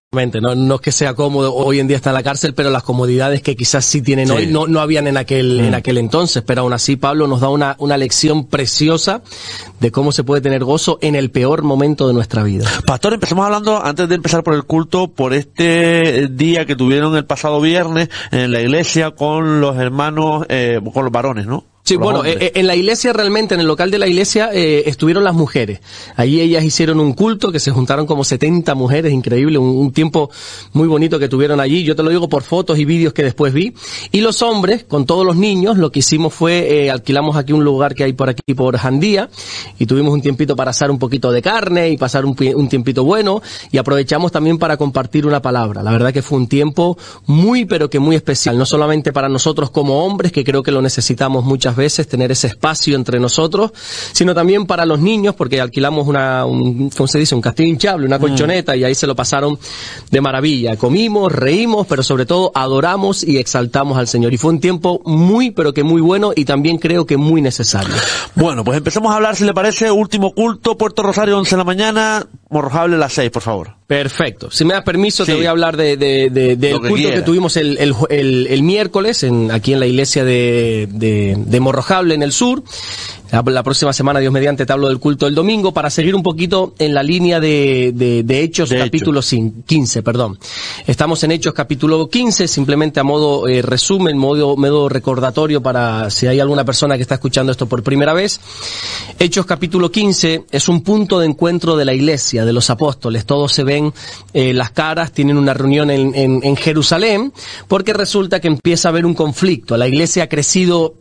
No es que sea cómodo, hoy en día está en la cárcel, pero las comodidades que quizás sí tienen hoy no habían en aquel entonces, pero aún así Pablo nos da una lección preciosa de cómo se puede tener gozo en el peor momento de nuestra vida. Pastor, empezamos hablando, antes de empezar por el culto, por este día que tuvieron el pasado viernes en la iglesia con los hermanos, con los varones, ¿no? Sí, bueno, en la iglesia realmente, en el local de la iglesia, estuvieron las mujeres. Allí ellas hicieron un culto que se juntaron como 70 mujeres, increíble, un tiempo muy bonito que tuvieron allí. Yo te lo digo por fotos y vídeos que después vi. Y los hombres, con todos los niños, lo que hicimos fue, alquilamos aquí un lugar que hay por aquí, por Jandía, y tuvimos un tiempito para asar un poquito de carne y pasar un tiempito bueno, y aprovechamos también para compartir una palabra. La verdad que fue un tiempo muy, pero que muy especial, no solamente para nosotros como hombres, que creo que lo necesitamos muchas veces, tener ese espacio entre nosotros, sino también para los niños, porque alquilamos ¿cómo se dice? Un castillo hinchable, una colchoneta, y ahí se lo pasaron de maravilla. Comimos, reímos, pero sobre todo adoramos y exaltamos al Señor. Y fue un tiempo muy, pero que muy bueno, y también creo que muy necesario. Bueno, pues empecemos a hablar, si le parece, último culto, Puerto Rosario, 11 de la mañana, Morrojable, las 6, por favor. Perfecto. Si me das permiso, te voy a hablar del culto que tuvimos el miércoles aquí en la iglesia de Morrojable, en el sur. La próxima semana, Dios mediante, te hablo del culto del domingo, para seguir un poquito en la línea de Hechos, capítulo 15, perdón. Estamos en Hechos capítulo 15, simplemente a modo resumen, modo recordatorio para si hay alguna persona que está escuchando esto por primera vez. Hechos capítulo 15 es un punto de encuentro de la iglesia, de los apóstoles. Todos se ven las caras, tienen una reunión en Jerusalén, porque resulta que empieza a haber un conflicto. La iglesia ha crecido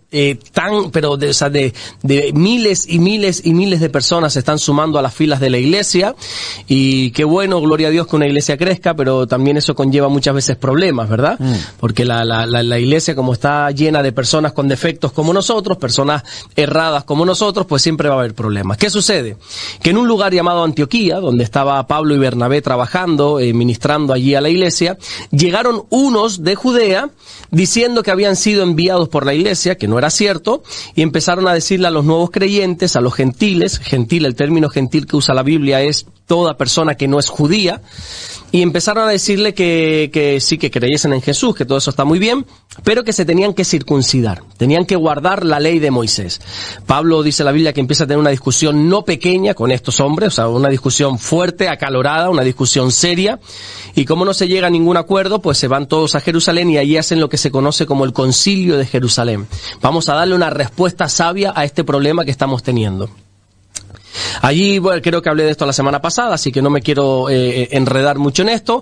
de miles y miles y miles de personas se están sumando a las filas de la iglesia, y qué bueno, gloria a Dios, que una iglesia crezca, pero también eso conlleva muchas veces problemas, ¿verdad? Porque la iglesia, como está llena de personas con defectos como nosotros, personas erradas como nosotros, pues siempre va a haber problemas. ¿Qué sucede? Que en un lugar llamado Antioquía, donde estaba Pablo y Bernabé trabajando, ministrando allí a la iglesia, llegaron unos de Judea diciendo que habían sido enviados por la iglesia, que no era cierto, y empezaron a decirle a los nuevos creyentes, a los gentiles, gentil, el término gentil que usa la Biblia es toda persona que no es judía, y empezaron a decirle que sí, que creyesen en Jesús, que todo eso está muy bien, pero que se tenían que circuncidar, tenían que guardar la ley de Moisés. Pablo, dice la Biblia, que empieza a tener una discusión no pequeña con estos hombres, o sea, una discusión fuerte, acalorada, una discusión seria, y como no se llega a ningún acuerdo, pues se van todos a Jerusalén y allí hacen lo que se conoce como el Concilio de Jerusalén. Vamos a darle una respuesta sabia a este problema que estamos teniendo. Allí, bueno, creo que hablé de esto la semana pasada, así que no me quiero enredar mucho en esto.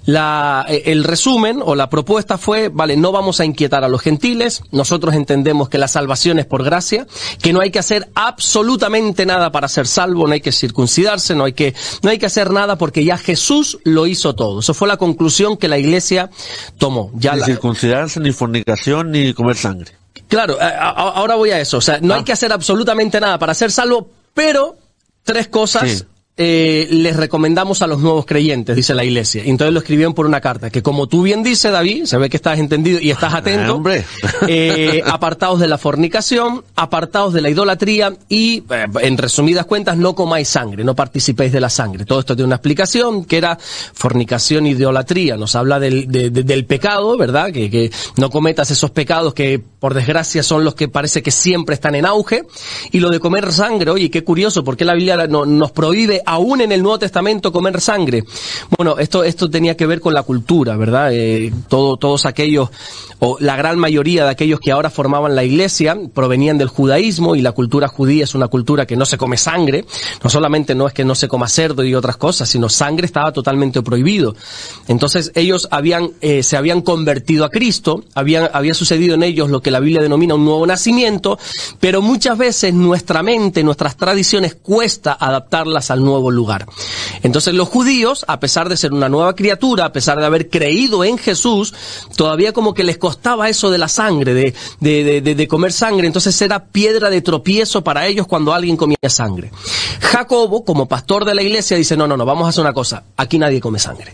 El resumen o la propuesta fue, vale, no vamos a inquietar a los gentiles, nosotros entendemos que la salvación es por gracia, que no hay que hacer absolutamente nada para ser salvo, no hay que circuncidarse, no hay que hacer nada porque ya Jesús lo hizo todo. Eso fue la conclusión que la iglesia tomó. Ni circuncidarse, ni fornicación, ni comer sangre. Claro, ahora voy a eso, o sea, no hay que hacer absolutamente nada para ser salvo, pero 3 cosas les recomendamos a los nuevos creyentes, dice la iglesia. Y entonces lo escribieron por una carta, que como tú bien dices, David, se ve que estás entendido y estás atento, apartados de la fornicación, apartados de la idolatría y, en resumidas cuentas, no comáis sangre, no participéis de la sangre. Todo esto tiene una explicación, que era fornicación, idolatría. Nos habla del pecado, ¿verdad? Que no cometas esos pecados que, por desgracia, son los que parece que siempre están en auge. Y lo de comer sangre, oye, qué curioso, porque la Biblia nos prohíbe aún en el Nuevo Testamento comer sangre. Bueno, esto tenía que ver con la cultura, ¿verdad? Todos aquellos, o la gran mayoría de aquellos que ahora formaban la iglesia, provenían del judaísmo, y la cultura judía es una cultura que no se come sangre. No solamente no es que no se coma cerdo y otras cosas, sino sangre estaba totalmente prohibido. Entonces ellos se habían convertido a Cristo, había sucedido en ellos lo que la Biblia denomina un nuevo nacimiento, pero muchas veces nuestra mente, nuestras tradiciones, cuesta adaptarlas al nuevo lugar. Entonces los judíos, a pesar de ser una nueva criatura, a pesar de haber creído en Jesús, todavía como que les costaba eso de la sangre, de comer sangre. Entonces era piedra de tropiezo para ellos cuando alguien comía sangre. Jacobo, como pastor de la iglesia, dice, no, vamos a hacer una cosa, aquí nadie come sangre.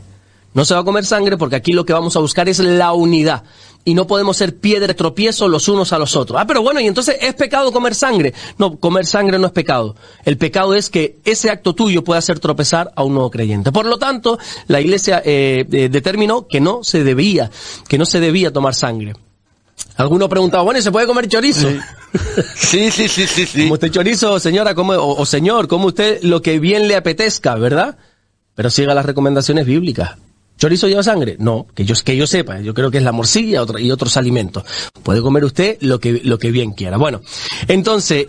No se va a comer sangre porque aquí lo que vamos a buscar es la unidad. Y no podemos ser piedra de tropiezo los unos a los otros. Ah, pero bueno, y entonces ¿es pecado comer sangre? No, comer sangre no es pecado. El pecado es que ese acto tuyo puede hacer tropezar a un nuevo creyente. Por lo tanto, la iglesia determinó que no se debía tomar sangre. Alguno preguntaba, bueno, ¿y se puede comer chorizo? Sí. Como usted chorizo, señora, o señor, como usted lo que bien le apetezca, ¿verdad? Pero siga las recomendaciones bíblicas. ¿Chorizo lleva sangre? No, que yo sepa. Yo creo que es la morcilla y otros alimentos. Puede comer usted lo que bien quiera. Bueno, entonces,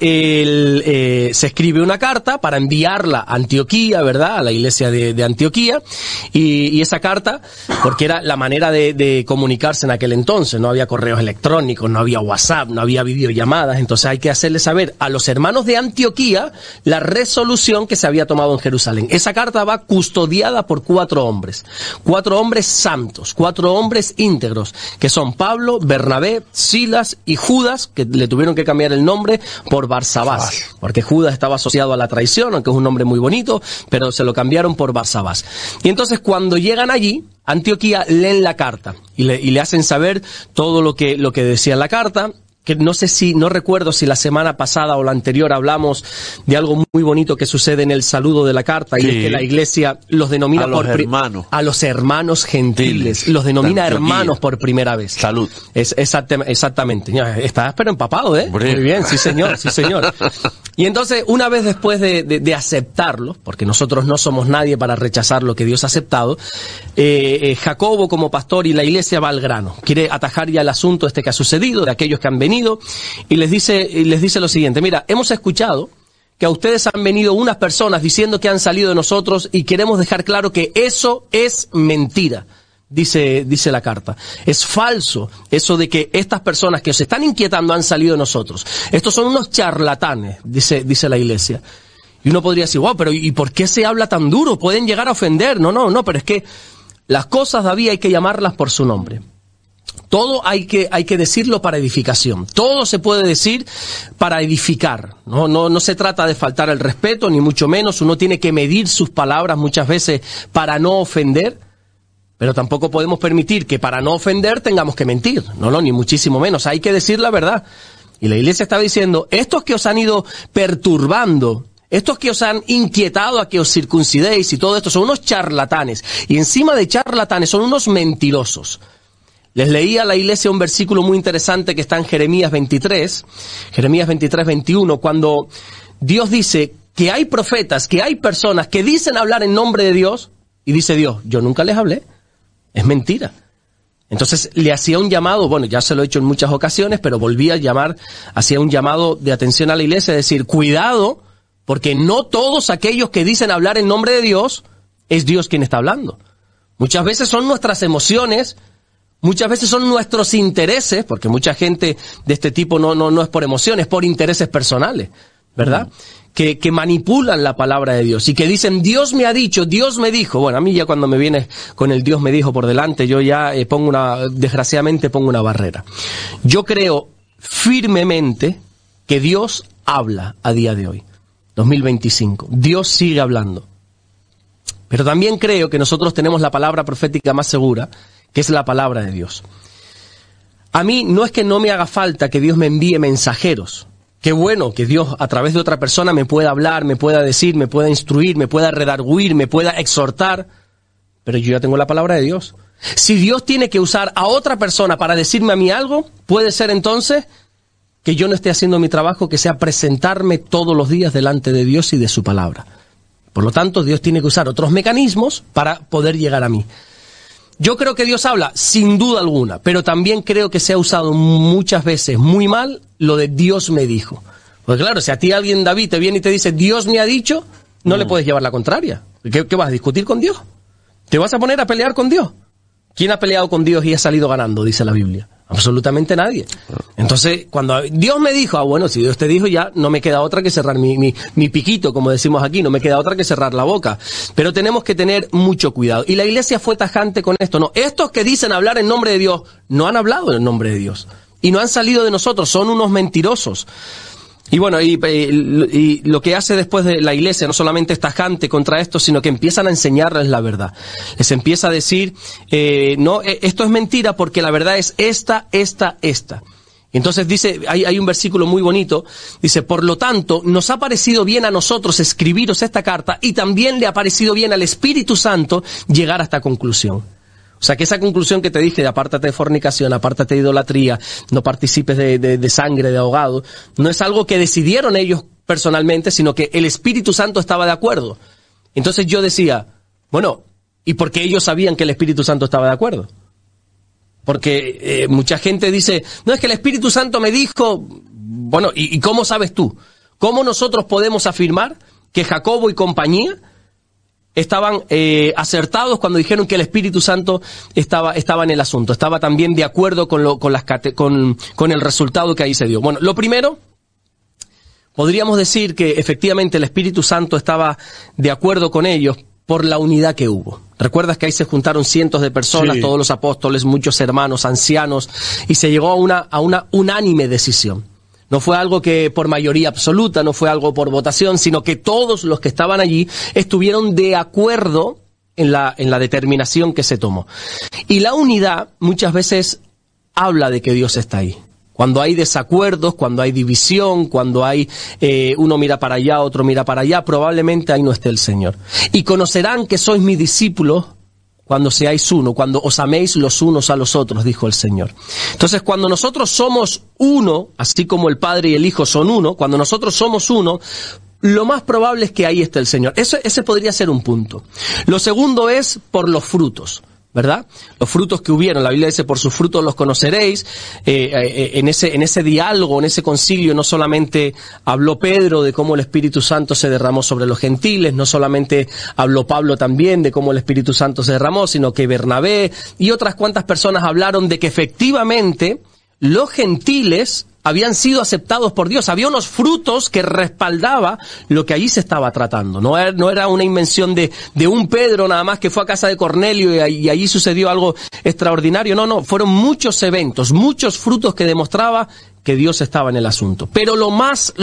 se escribe una carta para enviarla a Antioquía, ¿verdad? A la iglesia de Antioquía. Y esa carta, porque era la manera de comunicarse en aquel entonces. No había correos electrónicos, no había WhatsApp, no había videollamadas. Entonces hay que hacerle saber a los hermanos de Antioquía la resolución que se había tomado en Jerusalén. Esa carta va custodiada por 4 hombres. 4 hombres santos, 4 hombres íntegros, que son Pablo, Bernabé, Silas y Judas, que le tuvieron que cambiar el nombre por Barsabás, porque Judas estaba asociado a la traición, aunque es un nombre muy bonito, pero se lo cambiaron por Barsabás. Y entonces cuando llegan allí, Antioquía, leen la carta y le hacen saber todo lo que decía en la carta. Que no recuerdo si la semana pasada o la anterior hablamos de algo muy bonito que sucede en el saludo de la carta, y es que la iglesia los denomina a los hermanos gentiles, los denomina hermanos por primera vez. Salud. Exactamente. Estás pero empapado, ¿eh? Muy bien, sí señor. Y entonces, una vez después de aceptarlo, porque nosotros no somos nadie para rechazar lo que Dios ha aceptado, Jacobo como pastor y la iglesia va al grano. Quiere atajar ya el asunto que ha sucedido, de aquellos que han venido, y les dice lo siguiente: mira, hemos escuchado que a ustedes han venido unas personas diciendo que han salido de nosotros y queremos dejar claro que eso es mentira. Dice la carta. Es falso eso de que estas personas que os están inquietando han salido de nosotros. Estos son unos charlatanes, dice la iglesia. Y uno podría decir, wow, pero ¿y por qué se habla tan duro? Pueden llegar a ofender. No, pero es que las cosas, David, hay que llamarlas por su nombre. Todo hay que decirlo para edificación. Todo se puede decir para edificar. No se trata de faltar el respeto, ni mucho menos. Uno tiene que medir sus palabras muchas veces para no ofender. Pero tampoco podemos permitir que para no ofender tengamos que mentir. No, ni muchísimo menos. Hay que decir la verdad. Y la iglesia está diciendo, estos que os han ido perturbando, estos que os han inquietado a que os circuncidéis y todo esto, son unos charlatanes. Y encima de charlatanes son unos mentirosos. Les leía a la iglesia un versículo muy interesante que está en Jeremías 23, 21, cuando Dios dice que hay profetas, que hay personas que dicen hablar en nombre de Dios, y dice Dios, yo nunca les hablé. Es mentira. Entonces le hacía un llamado, bueno, ya se lo he hecho en muchas ocasiones, pero volví a llamar, hacía un llamado de atención a la iglesia, es decir, cuidado, porque no todos aquellos que dicen hablar en nombre de Dios, es Dios quien está hablando. Muchas veces son nuestras emociones, muchas veces son nuestros intereses, porque mucha gente de este tipo no es por emociones, es por intereses personales, ¿verdad? Que manipulan la palabra de Dios y que dicen, Dios me ha dicho, Dios me dijo. Bueno, a mí ya cuando me viene con el Dios me dijo por delante, yo ya desgraciadamente pongo una barrera. Yo creo firmemente que Dios habla a día de hoy, 2025. Dios sigue hablando. Pero también creo que nosotros tenemos la palabra profética más segura, que es la palabra de Dios. A mí no es que no me haga falta que Dios me envíe mensajeros. Qué bueno que Dios a través de otra persona me pueda hablar, me pueda decir, me pueda instruir, me pueda redarguir, me pueda exhortar, pero yo ya tengo la palabra de Dios. Si Dios tiene que usar a otra persona para decirme a mí algo, puede ser entonces que yo no esté haciendo mi trabajo, que sea presentarme todos los días delante de Dios y de su palabra. Por lo tanto, Dios tiene que usar otros mecanismos para poder llegar a mí. Yo creo que Dios habla, sin duda alguna, pero también creo que se ha usado muchas veces muy mal lo de Dios me dijo. Porque claro, si a ti alguien, David, te viene y te dice Dios me ha dicho, no le puedes llevar la contraria. ¿Qué vas a discutir con Dios? ¿Te vas a poner a pelear con Dios? ¿Quién ha peleado con Dios y ha salido ganando? Dice la Biblia. Absolutamente nadie. Entonces, cuando Dios me dijo, bueno, si Dios te dijo, ya no me queda otra que cerrar mi piquito, como decimos aquí, no me queda otra que cerrar la boca. Pero tenemos que tener mucho cuidado. Y la iglesia fue tajante con esto. No, estos que dicen hablar en nombre de Dios, no han hablado en nombre de Dios. Y no han salido de nosotros, son unos mentirosos. Y bueno, y lo que hace después de la iglesia no solamente es tajante contra esto, sino que empiezan a enseñarles la verdad. Les empieza a decir, no, esto es mentira porque la verdad es esta. Entonces dice, hay un versículo muy bonito, dice, por lo tanto, nos ha parecido bien a nosotros escribiros esta carta y también le ha parecido bien al Espíritu Santo llegar a esta conclusión. O sea, que esa conclusión que te dije de apártate de fornicación, apártate de idolatría, no participes de sangre, de ahogado, no es algo que decidieron ellos personalmente, sino que el Espíritu Santo estaba de acuerdo. Entonces yo decía, bueno, ¿y por qué ellos sabían que el Espíritu Santo estaba de acuerdo? Porque mucha gente dice, no, es que el Espíritu Santo me dijo, bueno, ¿y cómo sabes tú? ¿Cómo nosotros podemos afirmar que Jacobo y compañía estaban acertados cuando dijeron que el Espíritu Santo estaba en el asunto, estaba también de acuerdo con el resultado que ahí se dio? Bueno, lo primero, podríamos decir que efectivamente el Espíritu Santo estaba de acuerdo con ellos por la unidad que hubo. ¿Recuerdas que ahí se juntaron cientos de personas, sí, todos los apóstoles, muchos hermanos, ancianos, y se llegó a una unánime decisión? No fue algo que por mayoría absoluta, no fue algo por votación, sino que todos los que estaban allí estuvieron de acuerdo en la determinación que se tomó. Y la unidad muchas veces habla de que Dios está ahí. Cuando hay desacuerdos, cuando hay división, cuando hay uno mira para allá, otro mira para allá, probablemente ahí no esté el Señor. Y conocerán que sois mis discípulos cuando seáis uno, cuando os améis los unos a los otros, dijo el Señor. Entonces, cuando nosotros somos uno, así como el Padre y el Hijo son uno, cuando nosotros somos uno, lo más probable es que ahí esté el Señor. Ese podría ser un punto. Lo segundo es por los frutos, ¿verdad? Los frutos que hubieron, la Biblia dice, por sus frutos los conoceréis. En ese diálogo, en ese concilio, no solamente habló Pedro de cómo el Espíritu Santo se derramó sobre los gentiles, no solamente habló Pablo también de cómo el Espíritu Santo se derramó, sino que Bernabé y otras cuantas personas hablaron de que efectivamente los gentiles habían sido aceptados por Dios. Había unos frutos que respaldaba lo que allí se estaba tratando. No era una invención de un Pedro nada más que fue a casa de Cornelio y allí sucedió algo extraordinario. No, fueron muchos eventos, muchos frutos que demostraba que Dios estaba en el asunto. Pero lo más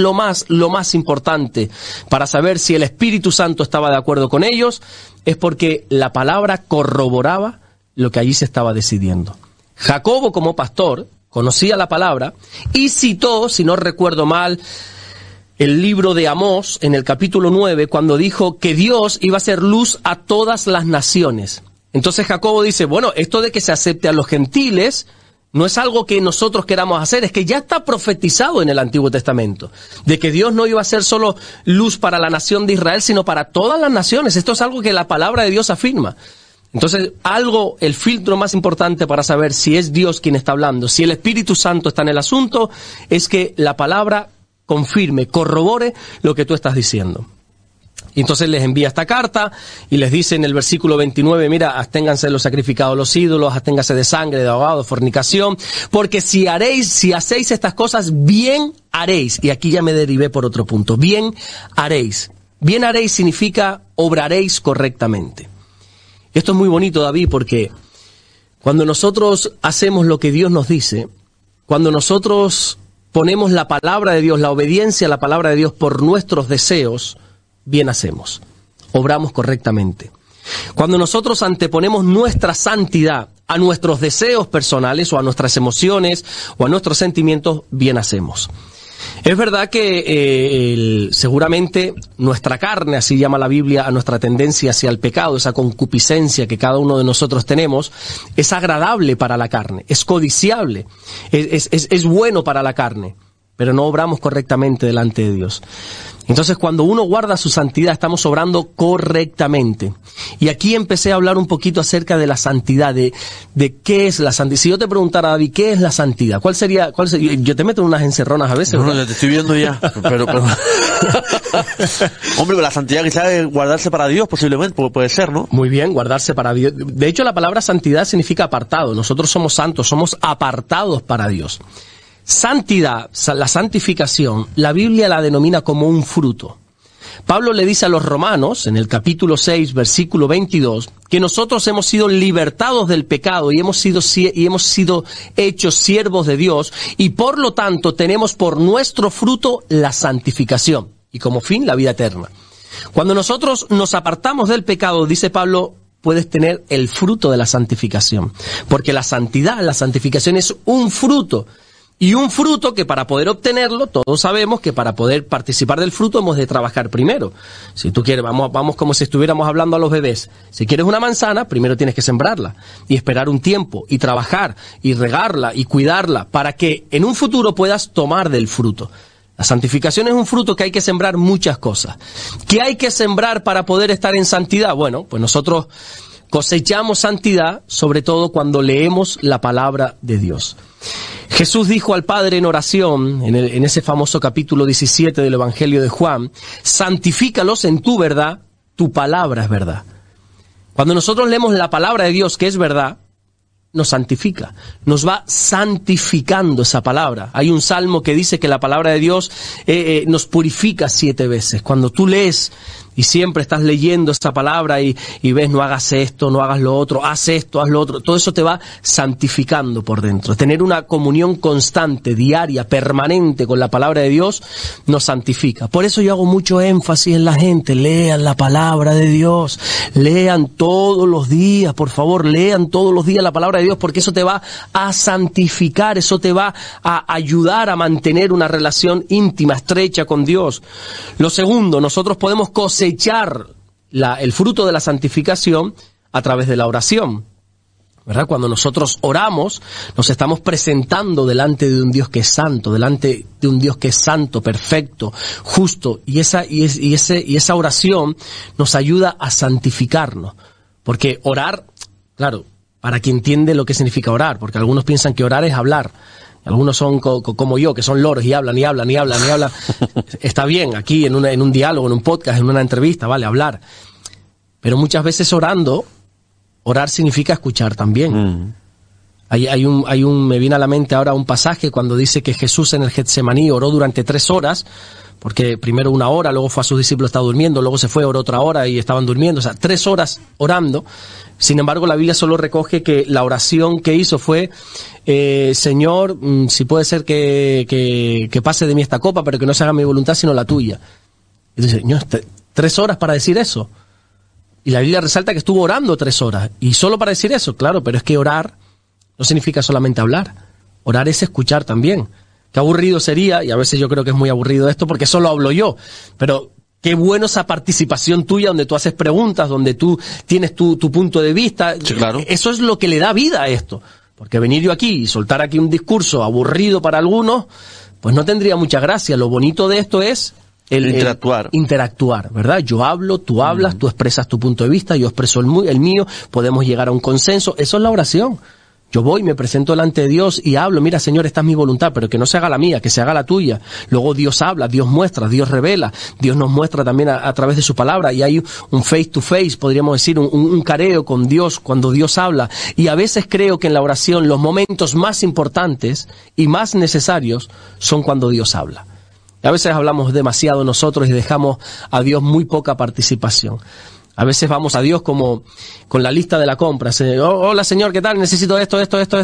importante para saber si el Espíritu Santo estaba de acuerdo con ellos es porque la palabra corroboraba lo que allí se estaba decidiendo. Jacobo, como pastor, conocía la palabra y citó, si no recuerdo mal, el libro de Amós en el capítulo 9, cuando dijo que Dios iba a ser luz a todas las naciones. Entonces Jacobo dice, bueno, esto de que se acepte a los gentiles no es algo que nosotros queramos hacer, es que ya está profetizado en el Antiguo Testamento, de que Dios no iba a ser solo luz para la nación de Israel, sino para todas las naciones. Esto es algo que la palabra de Dios afirma. Entonces, el filtro más importante para saber si es Dios quien está hablando, si el Espíritu Santo está en el asunto, es que la palabra confirme, corrobore lo que tú estás diciendo. Y entonces les envía esta carta y les dice en el versículo 29, mira, absténganse de los sacrificados a los ídolos, absténganse de sangre, de ahogado, de fornicación, porque si hacéis estas cosas, bien haréis. Y aquí ya me derivé por otro punto, bien haréis. Bien haréis significa obraréis correctamente. Esto es muy bonito, David, porque cuando nosotros hacemos lo que Dios nos dice, cuando nosotros ponemos la palabra de Dios, la obediencia a la palabra de Dios por nuestros deseos, bien hacemos, obramos correctamente. Cuando nosotros anteponemos nuestra santidad a nuestros deseos personales o a nuestras emociones o a nuestros sentimientos, bien hacemos. Es verdad que seguramente nuestra carne, así llama la Biblia a nuestra tendencia hacia el pecado, esa concupiscencia que cada uno de nosotros tenemos, es agradable para la carne, es codiciable, es bueno para la carne, pero no obramos correctamente delante de Dios. Entonces, cuando uno guarda su santidad, estamos obrando correctamente. Y aquí empecé a hablar un poquito acerca de la santidad, de qué es la santidad. Si yo te preguntara, David, ¿qué es la santidad? ¿Cuál sería? Yo te meto en unas encerronas a veces. No, ya te estoy viendo ya. Pero... Hombre, la santidad quizás es guardarse para Dios, posiblemente, puede ser, ¿no? Muy bien, guardarse para Dios. De hecho, la palabra santidad significa apartado. Nosotros somos santos, somos apartados para Dios. Santidad, la santificación, la Biblia la denomina como un fruto. Pablo le dice a los romanos, en el capítulo 6, versículo 22, que nosotros hemos sido libertados del pecado y hemos sido hechos siervos de Dios, y por lo tanto tenemos por nuestro fruto la santificación, y como fin la vida eterna. Cuando nosotros nos apartamos del pecado, dice Pablo, puedes tener el fruto de la santificación, porque la santidad, la santificación es un fruto. Y un fruto que para poder obtenerlo, todos sabemos que para poder participar del fruto hemos de trabajar primero. Si tú quieres, vamos como si estuviéramos hablando a los bebés. Si quieres una manzana, primero tienes que sembrarla y esperar un tiempo y trabajar y regarla y cuidarla para que en un futuro puedas tomar del fruto. La santificación es un fruto que hay que sembrar muchas cosas. ¿Qué hay que sembrar para poder estar en santidad? Bueno, pues nosotros cosechamos santidad sobre todo cuando leemos la palabra de Dios. Jesús dijo al Padre en oración, en ese famoso capítulo 17 del Evangelio de Juan, santifícalos en tu verdad, tu palabra es verdad. Cuando nosotros leemos la palabra de Dios, que es verdad, nos santifica, nos va santificando esa palabra. Hay un salmo que dice que la palabra de Dios nos purifica 7 veces. Cuando tú lees y siempre estás leyendo esta palabra y ves, no hagas esto, no hagas lo otro, haz esto, haz lo otro, todo eso te va santificando por dentro. Tener una comunión constante, diaria, permanente con la palabra de Dios nos santifica. Por eso yo hago mucho énfasis en la gente, lean la palabra de Dios, lean todos los días, por favor, lean todos los días la palabra de Dios, porque eso te va a santificar, eso te va a ayudar a mantener una relación íntima, estrecha con Dios. Lo segundo, nosotros podemos cosechar el fruto de la santificación a través de la oración, ¿verdad? Cuando nosotros oramos, nos estamos presentando delante de un Dios que es santo, delante de un Dios que es santo, perfecto, justo, y esa oración nos ayuda a santificarnos, porque orar, claro, para quien entiende lo que significa orar, porque algunos piensan que orar es hablar. Algunos son como yo, que son loros y hablan. Está bien, aquí en un diálogo, en un podcast, en una entrevista, vale, hablar. Pero muchas veces orar significa escuchar también. Me viene a la mente ahora un pasaje cuando dice que Jesús en el Getsemaní oró durante 3 horas, porque primero 1 hora, luego fue a sus discípulos, estaba durmiendo, luego se fue, oró otra hora y estaban durmiendo, o sea, 3 horas orando. Sin embargo, la Biblia solo recoge que la oración que hizo fue, Señor, si puede ser que pase de mí esta copa, pero que no se haga mi voluntad sino la tuya. Y dice, Señor, 3 horas para decir eso. Y la Biblia resalta que estuvo orando 3 horas. Y solo para decir eso, claro, pero es que orar no significa solamente hablar. Orar es escuchar también. Qué aburrido sería, y a veces yo creo que es muy aburrido esto porque solo hablo yo, pero qué bueno esa participación tuya donde tú haces preguntas, donde tú tienes tu punto de vista. Sí, claro. Eso es lo que le da vida a esto. Porque venir yo aquí y soltar aquí un discurso aburrido para algunos, pues no tendría mucha gracia. Lo bonito de esto es interactuar, ¿verdad? Yo hablo, tú hablas, tú expresas tu punto de vista, yo expreso el mío, podemos llegar a un consenso. Eso es la oración. Yo voy, me presento delante de Dios y hablo, mira Señor, esta es mi voluntad, pero que no se haga la mía, que se haga la tuya. Luego Dios habla, Dios muestra, Dios revela, Dios nos muestra también a través de su palabra, y hay un face to face, podríamos decir, un careo con Dios cuando Dios habla. Y a veces creo que en la oración los momentos más importantes y más necesarios son cuando Dios habla. A veces hablamos demasiado nosotros y dejamos a Dios muy poca participación. A veces vamos a Dios como con la lista de la compra. Hola Señor, ¿qué tal? Necesito esto,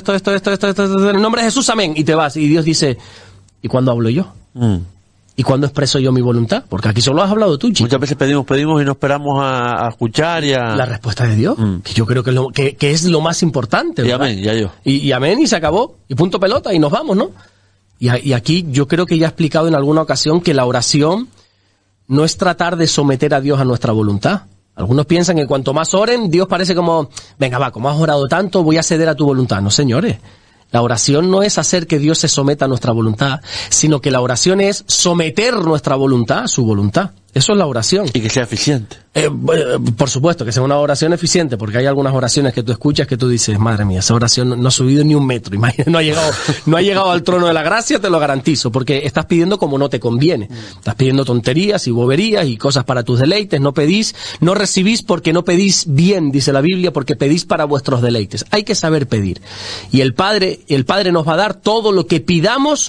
en el nombre de Jesús, amén. Y te vas. Y Dios dice, ¿y cuándo hablo yo? ¿Y cuándo expreso yo mi voluntad? Porque aquí solo has hablado tú, chico. Muchas veces pedimos y no esperamos a escuchar y a... La respuesta de Dios, que yo creo que es lo más importante, ¿verdad? Y amén, ya yo. Y amén, y se acabó. Y punto pelota, y nos vamos, ¿no? Y aquí yo creo que ya he explicado en alguna ocasión que la oración no es tratar de someter a Dios a nuestra voluntad. Algunos piensan que cuanto más oren, Dios parece como, venga va, como has orado tanto, voy a ceder a tu voluntad. No, señores. La oración no es hacer que Dios se someta a nuestra voluntad, sino que la oración es someter nuestra voluntad a su voluntad. Eso es la oración. Y que sea eficiente. Por supuesto, que sea una oración eficiente, porque hay algunas oraciones que tú escuchas que tú dices, madre mía, esa oración no ha subido ni 1 metro, imagínate, no ha llegado al trono de la gracia, te lo garantizo, porque estás pidiendo como no te conviene. Estás pidiendo tonterías y boberías y cosas para tus deleites, no recibís porque no pedís bien, dice la Biblia, porque pedís para vuestros deleites. Hay que saber pedir. Y el Padre nos va a dar todo lo que pidamos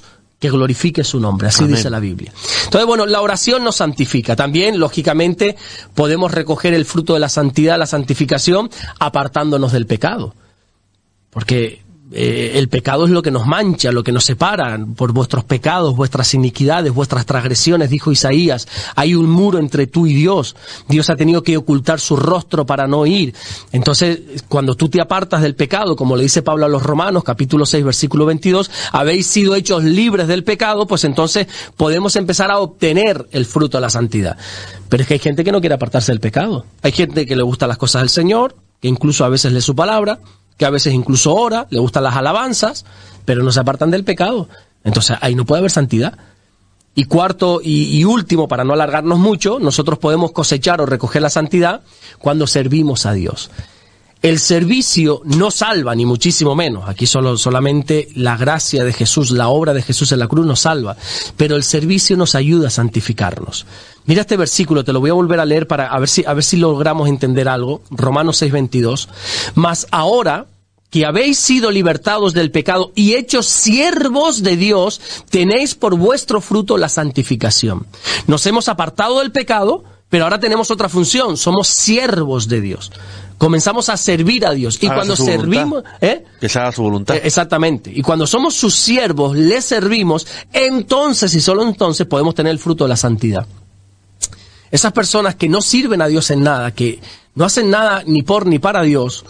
que glorifique su nombre, así Amén. dice la Biblia. Entonces, bueno, la oración nos santifica. También, lógicamente, podemos recoger el fruto de la santidad, la santificación, apartándonos del pecado. Porque el pecado es lo que nos mancha, lo que nos separa. Por vuestros pecados, vuestras iniquidades, vuestras transgresiones, dijo Isaías, hay un muro entre tú y Dios. Dios ha tenido que ocultar su rostro para no ir. Entonces, cuando tú te apartas del pecado, como le dice Pablo a los Romanos, capítulo 6, versículo 22, habéis sido hechos libres del pecado, pues entonces podemos empezar a obtener el fruto de la santidad. Pero es que hay gente que no quiere apartarse del pecado. Hay gente que le gustan las cosas del Señor, que incluso a veces lee su palabra, que a veces incluso ora, le gustan las alabanzas, pero no se apartan del pecado. Entonces ahí no puede haber santidad. Y cuarto y último, para no alargarnos mucho, nosotros podemos cosechar o recoger la santidad cuando servimos a Dios. El servicio no salva, ni muchísimo menos. Aquí solamente la gracia de Jesús, la obra de Jesús en la cruz nos salva. Pero el servicio nos ayuda a santificarnos. Mira este versículo, te lo voy a volver a leer para a ver si logramos entender algo. Romanos 6:22. Mas ahora que habéis sido libertados del pecado y hechos siervos de Dios, tenéis por vuestro fruto la santificación. Nos hemos apartado del pecado, pero ahora tenemos otra función, somos siervos de Dios. Comenzamos a servir a Dios. Y cuando servimos... Que se haga su voluntad. Exactamente. Y cuando somos sus siervos, le servimos, entonces y solo entonces podemos tener el fruto de la santidad. Esas personas que no sirven a Dios en nada, que no hacen nada ni por ni para Dios,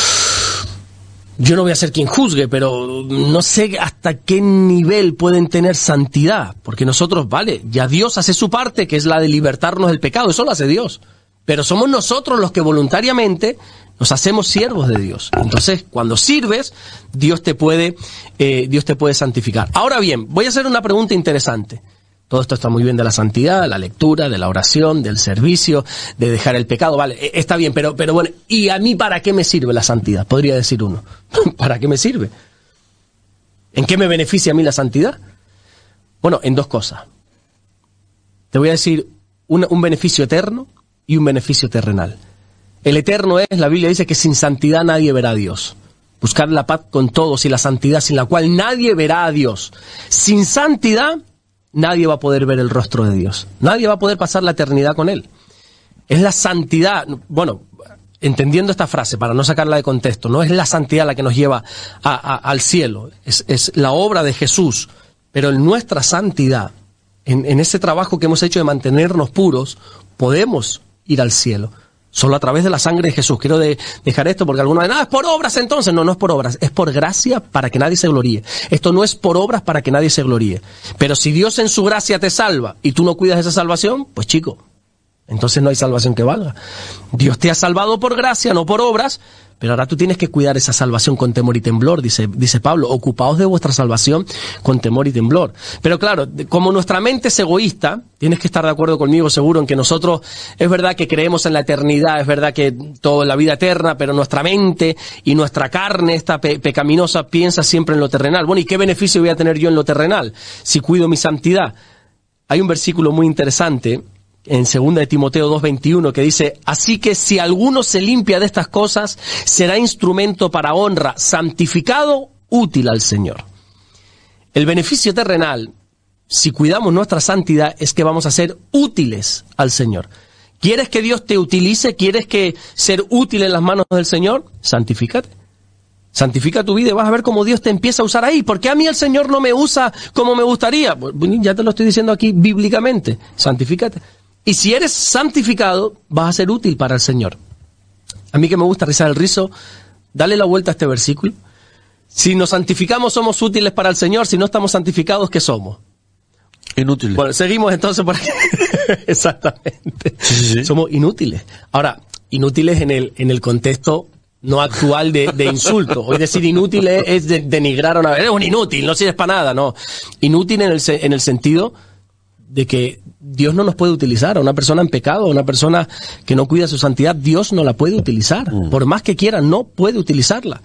yo no voy a ser quien juzgue, pero no sé hasta qué nivel pueden tener santidad. Porque nosotros, vale, ya Dios hace su parte, que es la de libertarnos del pecado, eso lo hace Dios. Pero somos nosotros los que voluntariamente nos hacemos siervos de Dios. Entonces, cuando sirves, Dios te puede santificar. Ahora bien, voy a hacer una pregunta interesante. Todo esto está muy bien de la santidad, de la lectura, de la oración, del servicio, de dejar el pecado, vale, está bien, pero bueno, ¿y a mí para qué me sirve la santidad? Podría decir uno. ¿Para qué me sirve? ¿En qué me beneficia a mí la santidad? Bueno, en dos cosas. Te voy a decir un beneficio eterno y un beneficio terrenal. El eterno es, la Biblia dice que sin santidad nadie verá a Dios. Buscar la paz con todos y la santidad sin la cual nadie verá a Dios. Sin santidad nadie va a poder ver el rostro de Dios. Nadie va a poder pasar la eternidad con Él. Es la santidad, bueno, entendiendo esta frase, para no sacarla de contexto, no es la santidad la que nos lleva al cielo, es la obra de Jesús, pero en nuestra santidad, en ese trabajo que hemos hecho de mantenernos puros, podemos ir al cielo. Solo a través de la sangre de Jesús. Quiero dejar esto porque algunos dicen, es por obras entonces. No, no es por obras. Es por gracia para que nadie se gloríe. Esto no es por obras para que nadie se gloríe. Pero si Dios en su gracia te salva y tú no cuidas esa salvación, pues chico, entonces no hay salvación que valga. Dios te ha salvado por gracia, no por obras, pero ahora tú tienes que cuidar esa salvación con temor y temblor, dice Pablo. Ocupaos de vuestra salvación con temor y temblor. Pero claro, como nuestra mente es egoísta, tienes que estar de acuerdo conmigo seguro en que nosotros, es verdad que creemos en la eternidad, es verdad que todo es la vida eterna, pero nuestra mente y nuestra carne, esta pecaminosa, piensa siempre en lo terrenal. Bueno, ¿y qué beneficio voy a tener yo en lo terrenal si cuido mi santidad? Hay un versículo muy interesante en 2 de Timoteo 2:21 que dice, así que si alguno se limpia de estas cosas, será instrumento para honra, santificado, útil al Señor. El beneficio terrenal, si cuidamos nuestra santidad, es que vamos a ser útiles al Señor. ¿Quieres que Dios te utilice? ¿Quieres que ser útil en las manos del Señor? Santifícate. Santifica tu vida y vas a ver cómo Dios te empieza a usar ahí. ¿Por qué a mí el Señor no me usa como me gustaría? Bueno, ya te lo estoy diciendo aquí bíblicamente. Santifícate. Y si eres santificado, vas a ser útil para el Señor. A mí que me gusta rizar el rizo, dale la vuelta a este versículo. Si nos santificamos, somos útiles para el Señor. Si no estamos santificados, ¿qué somos? Inútiles. Bueno, seguimos entonces por aquí. Exactamente. Sí. Somos inútiles. Ahora, inútiles en el contexto no actual de insulto. Hoy decir inútil es denigrar a una... Eres un inútil, no sirves para nada, no. Inútil en el sentido de que Dios no nos puede utilizar. A una persona en pecado, a una persona que no cuida su santidad, Dios no la puede utilizar. Por más que quiera, no puede utilizarla.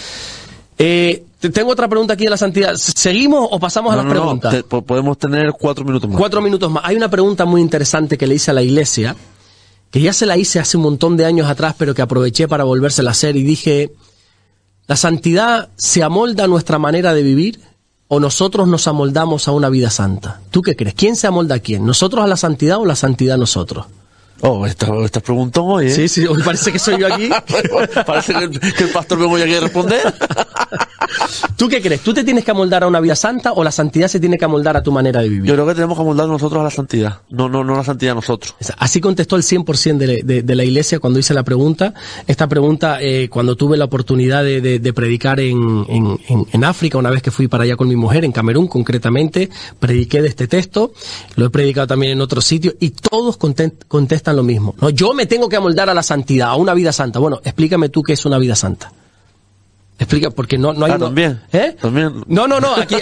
Tengo otra pregunta aquí de la santidad. ¿Seguimos o pasamos a las preguntas? Podemos tener 4 minutos más. 4 minutos más. Hay una pregunta muy interesante que le hice a la iglesia, que ya se la hice hace un montón de años atrás, pero que aproveché para volvérsela a hacer y dije, ¿la santidad se amolda a nuestra manera de vivir o nosotros nos amoldamos a una vida santa? ¿Tú qué crees? ¿Quién se amolda a quién? ¿Nosotros a la santidad o la santidad a nosotros? Oh, esta preguntón hoy, ¿eh? Sí, hoy parece que soy yo aquí. Parece que el pastor me voy a querer responder. ¿Tú qué crees? ¿Tú te tienes que amoldar a una vida santa o la santidad se tiene que amoldar a tu manera de vivir? Yo creo que tenemos que amoldar nosotros a la santidad, no la santidad a nosotros. Así contestó el 100% de la iglesia cuando hice la pregunta. Esta pregunta, cuando tuve la oportunidad de predicar en África, una vez que fui para allá con mi mujer, en Camerún concretamente, prediqué de este texto, lo he predicado también en otros sitios, y todos contestan lo mismo. No, yo me tengo que amoldar a la santidad, a una vida santa. Bueno, explícame tú qué es una vida santa. Explica, porque no hay... También. ¿Eh? También. No, aquí.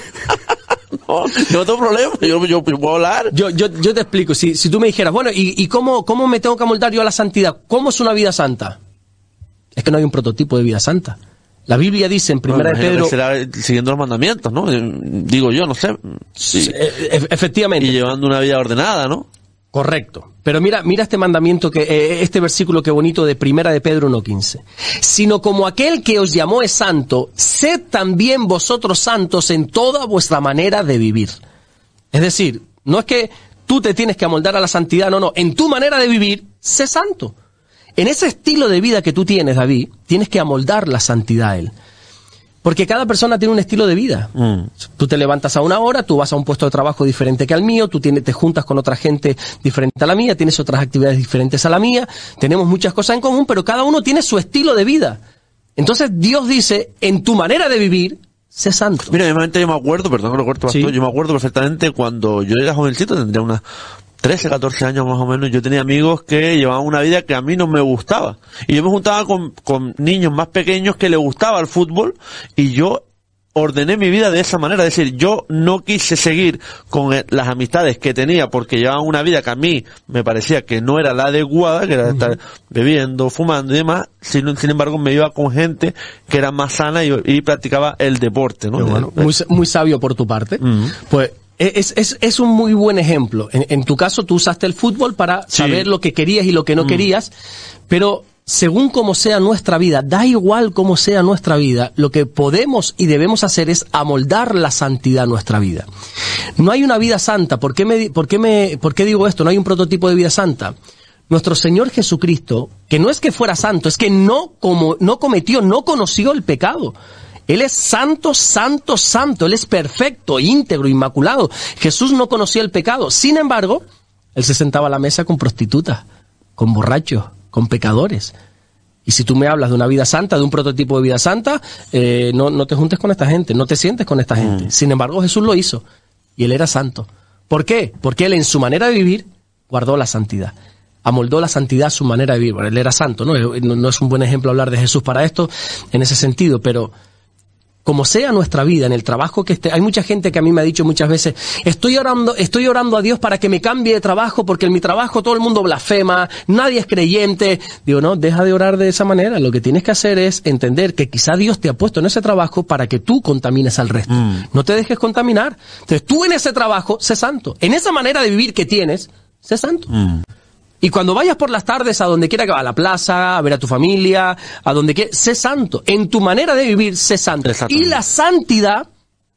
No tengo problema, yo puedo hablar. Yo te explico. Si tú me dijeras, bueno, ¿y cómo me tengo que amoldar yo a la santidad? ¿Cómo es una vida santa? Es que no hay un prototipo de vida santa. La Biblia dice en Primera de Pedro... será siguiendo los mandamientos, ¿no? Digo yo, no sé. Sí. Efectivamente. Y llevando una vida ordenada, ¿no? Correcto. Pero mira este mandamiento, este versículo que bonito de Primera de Pedro 1:15. Sino como aquel que os llamó es santo, sed también vosotros santos en toda vuestra manera de vivir. Es decir, no es que tú te tienes que amoldar a la santidad, no. En tu manera de vivir, sé santo. En ese estilo de vida que tú tienes, David, tienes que amoldar la santidad a él. Porque cada persona tiene un estilo de vida. Tú te levantas a una hora, tú vas a un puesto de trabajo diferente que al mío, tú te juntas con otra gente diferente a la mía, tienes otras actividades diferentes a la mía, tenemos muchas cosas en común, pero cada uno tiene su estilo de vida. Entonces Dios dice, en tu manera de vivir, sé santo. Mira, yo me acuerdo, perdón que lo corto, pastor, yo me acuerdo perfectamente cuando yo era jovencito, tendría unas 13, 14 años más o menos, yo tenía amigos que llevaban una vida que a mí no me gustaba. Y yo me juntaba con niños más pequeños que les gustaba el fútbol, y yo ordené mi vida de esa manera. Es decir, yo no quise seguir con las amistades que tenía porque llevaban una vida que a mí me parecía que no era la adecuada, que era estar bebiendo, fumando y demás. Sin embargo, me iba con gente que era más sana y practicaba el deporte, ¿no? Bueno, muy sabio por tu parte. Pues es un muy buen ejemplo. En tu caso, tú usaste el fútbol para saber lo que querías y lo que no querías, pero según como sea nuestra vida, da igual cómo sea nuestra vida, lo que podemos y debemos hacer es amoldar la santidad a nuestra vida. No hay una vida santa. ¿Por qué digo esto? No hay un prototipo de vida santa. Nuestro Señor Jesucristo, que no es que fuera santo, es que no conoció el pecado. Él es santo, santo, santo. Él es perfecto, íntegro, inmaculado. Jesús no conocía el pecado. Sin embargo, Él se sentaba a la mesa con prostitutas, con borrachos, con pecadores. Y si tú me hablas de una vida santa, de un prototipo de vida santa, no te juntes con esta gente, no te sientes con esta gente. Sin embargo, Jesús lo hizo. Y Él era santo. ¿Por qué? Porque Él en su manera de vivir guardó la santidad. Amoldó la santidad a su manera de vivir. Bueno, Él era santo, ¿no? No es un buen ejemplo hablar de Jesús para esto, en ese sentido, pero como sea nuestra vida, en el trabajo que esté, hay mucha gente que a mí me ha dicho muchas veces, estoy orando a Dios para que me cambie de trabajo, porque en mi trabajo todo el mundo blasfema, nadie es creyente. Digo, no, deja de orar de esa manera. Lo que tienes que hacer es entender que quizá Dios te ha puesto en ese trabajo para que tú contamines al resto. No te dejes contaminar. Entonces tú en ese trabajo, sé santo. En esa manera de vivir que tienes, sé santo. Y cuando vayas por las tardes a donde quiera que vayas, a la plaza, a ver a tu familia, a donde quieras, sé santo. En tu manera de vivir, sé santo. Y la santidad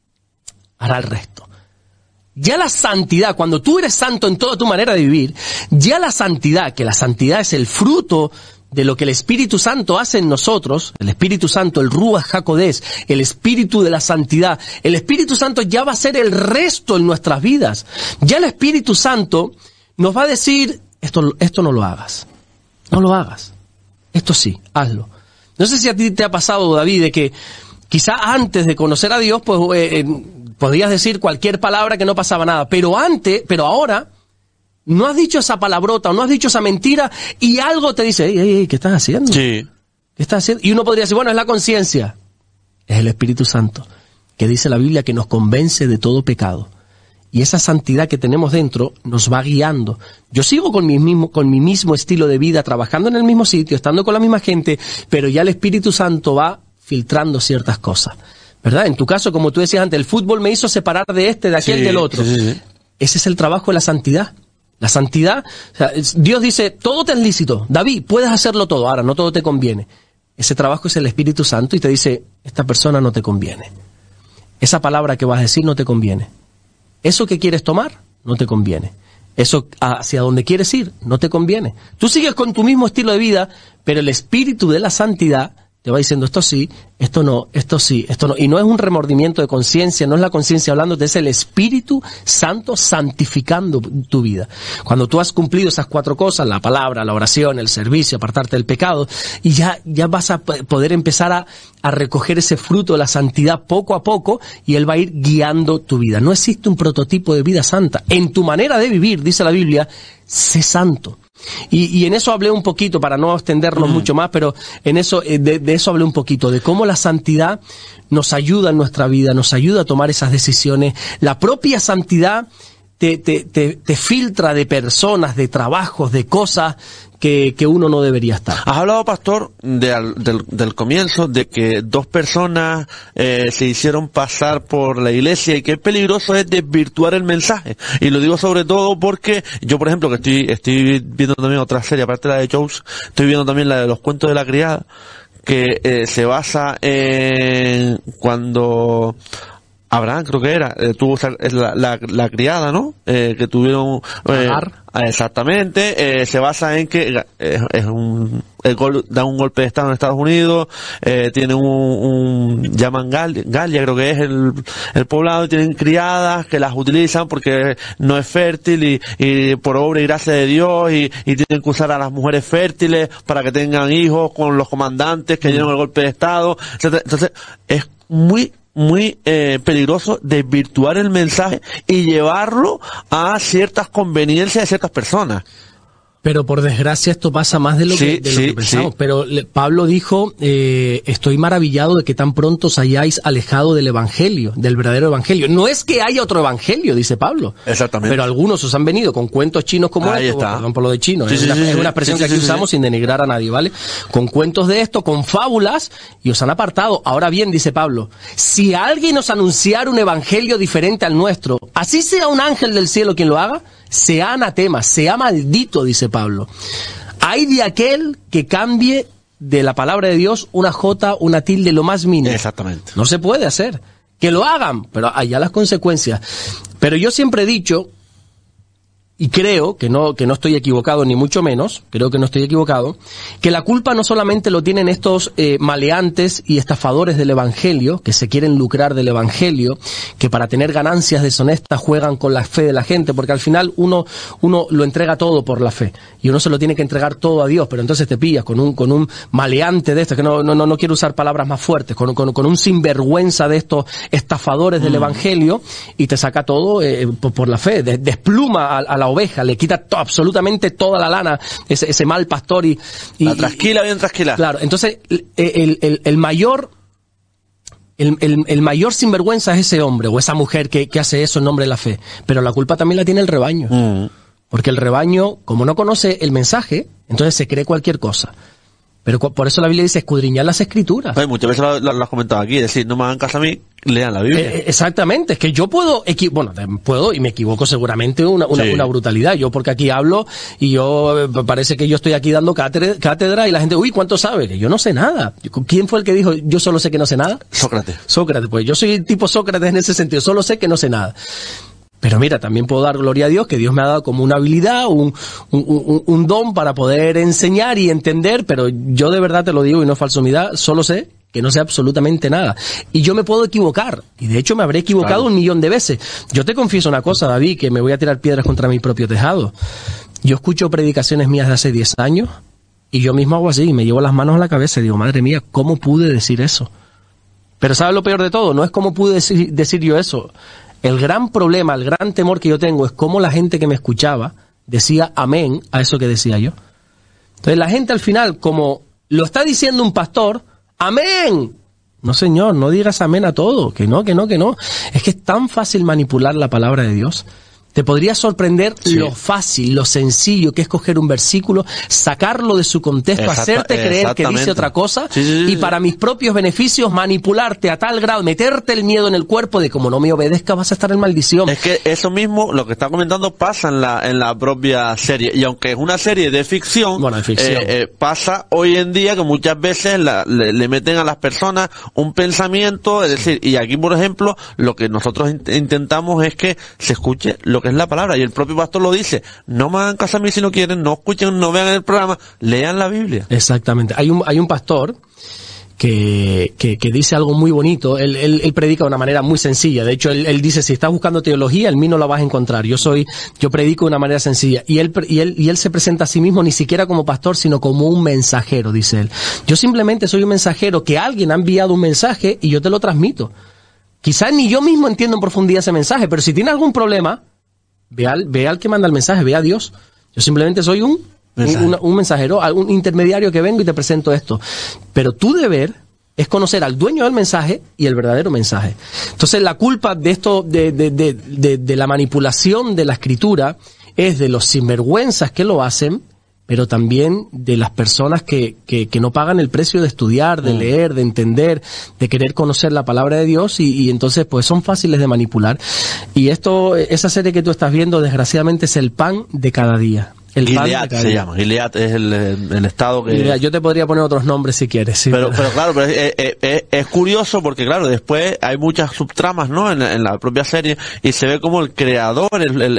hará el resto. Ya la santidad, cuando tú eres santo en toda tu manera de vivir, ya la santidad, que la santidad es el fruto de lo que el Espíritu Santo hace en nosotros, el Espíritu Santo, el Ruach HaKodesh, el Espíritu de la santidad, el Espíritu Santo ya va a ser el resto en nuestras vidas. Ya el Espíritu Santo nos va a decir, esto no lo hagas. No lo hagas. Esto sí, hazlo. No sé si a ti te ha pasado, David, de que quizá antes de conocer a Dios, pues podías decir cualquier palabra que no pasaba nada. Pero ahora, no has dicho esa palabrota o no has dicho esa mentira y algo te dice, ey, ¿qué estás haciendo? Sí. ¿Qué estás haciendo? Y uno podría decir, bueno, es la conciencia. Es el Espíritu Santo, que dice la Biblia que nos convence de todo pecado. Y esa santidad que tenemos dentro nos va guiando. Yo sigo con mi mismo estilo de vida, trabajando en el mismo sitio, estando con la misma gente, pero ya el Espíritu Santo va filtrando ciertas cosas. ¿Verdad? En tu caso, como tú decías antes, el fútbol me hizo separar de aquel, del otro. Sí. Ese es el trabajo de la santidad. La santidad, o sea, Dios dice, todo te es lícito. David, puedes hacerlo todo, ahora no todo te conviene. Ese trabajo es el Espíritu Santo y te dice, esta persona no te conviene. esa palabra que vas a decir no te conviene. Eso que quieres tomar, no te conviene. Eso hacia donde quieres ir, no te conviene. Tú sigues con tu mismo estilo de vida, pero el espíritu de la santidad te va diciendo esto sí, esto no, esto sí, esto no. Y no es un remordimiento de conciencia, no es la conciencia hablándote, es el Espíritu Santo santificando tu vida. Cuando tú has cumplido esas 4 cosas, la palabra, la oración, el servicio, apartarte del pecado, y ya vas a poder empezar a recoger ese fruto de la santidad poco a poco, y Él va a ir guiando tu vida. No existe un prototipo de vida santa. En tu manera de vivir, dice la Biblia, sé santo. Y en eso hablé un poquito, para no extendernos mucho más, pero en eso, de eso hablé un poquito, de cómo la santidad nos ayuda en nuestra vida, nos ayuda a tomar esas decisiones. La propia santidad te filtra de personas, de trabajos, de cosas que uno no debería estar. Has hablado, pastor, del comienzo, de que 2 personas se hicieron pasar por la iglesia, y qué peligroso es desvirtuar el mensaje. Y lo digo sobre todo porque yo, por ejemplo, que estoy viendo también otra serie, aparte de la de Jones, estoy viendo también la de los cuentos de la criada, que se basa en cuando Abraham, creo que era, tuvo la criada, ¿no? Que tuvieron, exactamente, se basa en que da un golpe de estado en Estados Unidos, tienen llaman Galia, creo que es el poblado, y tienen criadas que las utilizan porque no es fértil, y por obra y gracia de Dios, y tienen que usar a las mujeres fértiles para que tengan hijos con los comandantes que dieron el golpe de estado, etc. Entonces, es muy peligroso desvirtuar el mensaje y llevarlo a ciertas conveniencias de ciertas personas. Pero por desgracia esto pasa más de lo que pensamos. Sí. Pero Pablo dijo, estoy maravillado de que tan pronto os hayáis alejado del evangelio, del verdadero evangelio. No es que haya otro evangelio, dice Pablo. Exactamente. Pero algunos os han venido con cuentos chinos como estos, perdón por lo de chino, es una expresión que aquí usamos sin denigrar a nadie, ¿vale? Con cuentos de esto, con fábulas, y os han apartado. Ahora bien, dice Pablo, si alguien os anunciara un evangelio diferente al nuestro, así sea un ángel del cielo quien lo haga, sea anatema, sea maldito, dice Pablo. Hay de aquel que cambie de la palabra de Dios una jota, una tilde, lo más mínimo. Exactamente. No se puede hacer. Que lo hagan, pero allá las consecuencias. Pero yo siempre he dicho, y creo que no estoy equivocado, ni mucho menos, creo que no estoy equivocado, que la culpa no solamente lo tienen estos maleantes y estafadores del evangelio, que se quieren lucrar del evangelio, que para tener ganancias deshonestas juegan con la fe de la gente, porque al final uno lo entrega todo por la fe, y uno se lo tiene que entregar todo a Dios, pero entonces te pillas con un maleante de estos, que no quiero usar palabras más fuertes, con un sinvergüenza de estos estafadores del evangelio, y te saca todo por la fe, despluma a la oveja, le quita absolutamente toda la lana, ese mal pastor, y la trasquila bien trasquila. Claro, entonces el mayor sinvergüenza es ese hombre o esa mujer que hace eso en nombre de la fe, pero la culpa también la tiene el rebaño, porque el rebaño, como no conoce el mensaje, entonces se cree cualquier cosa. Pero por eso la Biblia dice escudriñar las Escrituras. Pues muchas veces lo has comentado aquí, es decir, no me hagan caso a mí, lean la Biblia. Exactamente, es que yo puedo y me equivoco seguramente una brutalidad. Yo porque aquí hablo y parece que yo estoy aquí dando cátedra y la gente, uy, ¿cuánto sabe? Que yo no sé nada. ¿Quién fue el que dijo, yo solo sé que no sé nada? Sócrates, pues yo soy tipo Sócrates en ese sentido, solo sé que no sé nada. Pero mira, también puedo dar gloria a Dios, que Dios me ha dado como una habilidad, un don para poder enseñar y entender, pero yo de verdad te lo digo y no es falso humildad, solo sé que no sé absolutamente nada. Y yo me puedo equivocar, y de hecho me habré equivocado 1.000.000 de veces. Yo te confieso una cosa, David, que me voy a tirar piedras contra mi propio tejado. Yo escucho predicaciones mías de hace 10 años, y yo mismo hago así, y me llevo las manos a la cabeza y digo, madre mía, ¿cómo pude decir eso? Pero ¿sabes lo peor de todo? No es cómo pude decir yo eso. El gran problema, el gran temor que yo tengo es cómo la gente que me escuchaba decía amén a eso que decía yo. Entonces la gente al final, como lo está diciendo un pastor, amén. No señor, no digas amén a todo, que no. Es que es tan fácil manipular la palabra de Dios. Te podría sorprender lo fácil, lo sencillo que es coger un versículo, sacarlo de su contexto, hacerte creer que dice otra cosa y para mis propios beneficios manipularte a tal grado, meterte el miedo en el cuerpo de como no me obedezca vas a estar en maldición. Es que eso mismo, lo que está comentando, pasa en la propia serie. Y aunque es una serie de ficción, pasa hoy en día que muchas veces le meten a las personas un pensamiento, es decir, y aquí por ejemplo, lo que nosotros intentamos es que se escuche lo que es la palabra, y el propio pastor lo dice: no me hagan caso a mí si no quieren, no escuchen, no vean el programa, lean la Biblia. Exactamente. Hay un pastor que dice algo muy bonito. Él predica de una manera muy sencilla. De hecho, él dice: si estás buscando teología, en mí no la vas a encontrar. Yo predico de una manera sencilla. Y él se presenta a sí mismo ni siquiera como pastor, sino como un mensajero, dice él. Yo simplemente soy un mensajero que alguien ha enviado un mensaje y yo te lo transmito. Quizás ni yo mismo entiendo en profundidad ese mensaje, pero si tiene algún problema, ve al que manda el mensaje, ve a Dios. Yo simplemente soy un mensajero, un intermediario que vengo y te presento esto. Pero tu deber es conocer al dueño del mensaje y el verdadero mensaje. Entonces la culpa de esto, de la manipulación de la escritura, es de los sinvergüenzas que lo hacen, pero también de las personas que no pagan el precio de estudiar, de leer, de entender, de querer conocer la palabra de Dios y entonces pues son fáciles de manipular. Y esa serie que tú estás viendo, desgraciadamente, es el pan de cada día. Gilead se llama. Gilead es el estado que... Gilead, yo te podría poner otros nombres si quieres. Sí, pero claro, es curioso porque claro, después hay muchas subtramas, ¿no? En la propia serie, y se ve como el creador,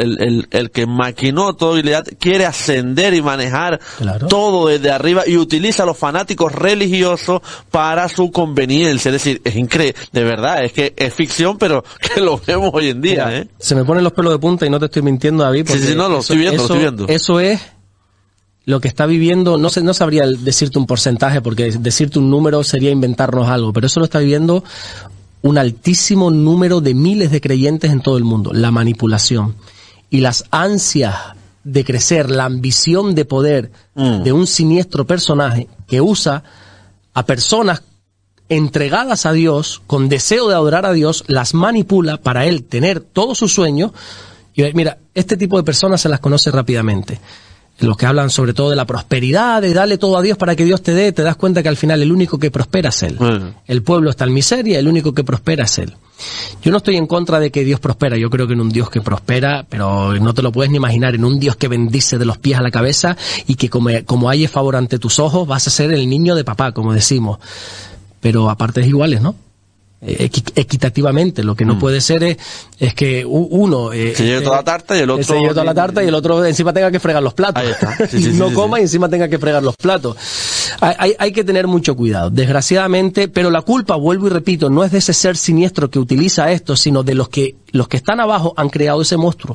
el que maquinó todo Gilead, quiere ascender y manejar todo desde arriba y utiliza a los fanáticos religiosos para su conveniencia. Es decir, es increíble, de verdad, es que es ficción, pero que lo vemos hoy en día. Mira, se me ponen los pelos de punta y no te estoy mintiendo, David. Sí, no, lo estoy viendo. Eso es lo que está viviendo, no sabría decirte un porcentaje, porque decirte un número sería inventarnos algo, pero eso lo está viviendo un altísimo número de miles de creyentes en todo el mundo. La manipulación y las ansias de crecer, la ambición de poder de un siniestro personaje que usa a personas entregadas a Dios, con deseo de adorar a Dios, las manipula para él tener todos sus sueños. Y mira, este tipo de personas se las conoce rápidamente. Los que hablan sobre todo de la prosperidad, de darle todo a Dios para que Dios te dé, te das cuenta que al final el único que prospera es Él. El pueblo está en miseria, el único que prospera es Él. Yo no estoy en contra de que Dios prospera, yo creo que en un Dios que prospera, pero no te lo puedes ni imaginar, en un Dios que bendice de los pies a la cabeza y que como hay favor ante tus ojos, vas a ser el niño de papá, como decimos. Pero a partes iguales, ¿no? Equitativamente, lo que no puede ser es que uno se lleve toda la tarta y el otro se lleve toda la tarta y el otro encima tenga que fregar los platos. Ahí está. No coma y encima tenga que fregar los platos. Hay que tener mucho cuidado, desgraciadamente, pero la culpa, vuelvo y repito, no es de ese ser siniestro que utiliza esto, sino de los que están abajo han creado ese monstruo.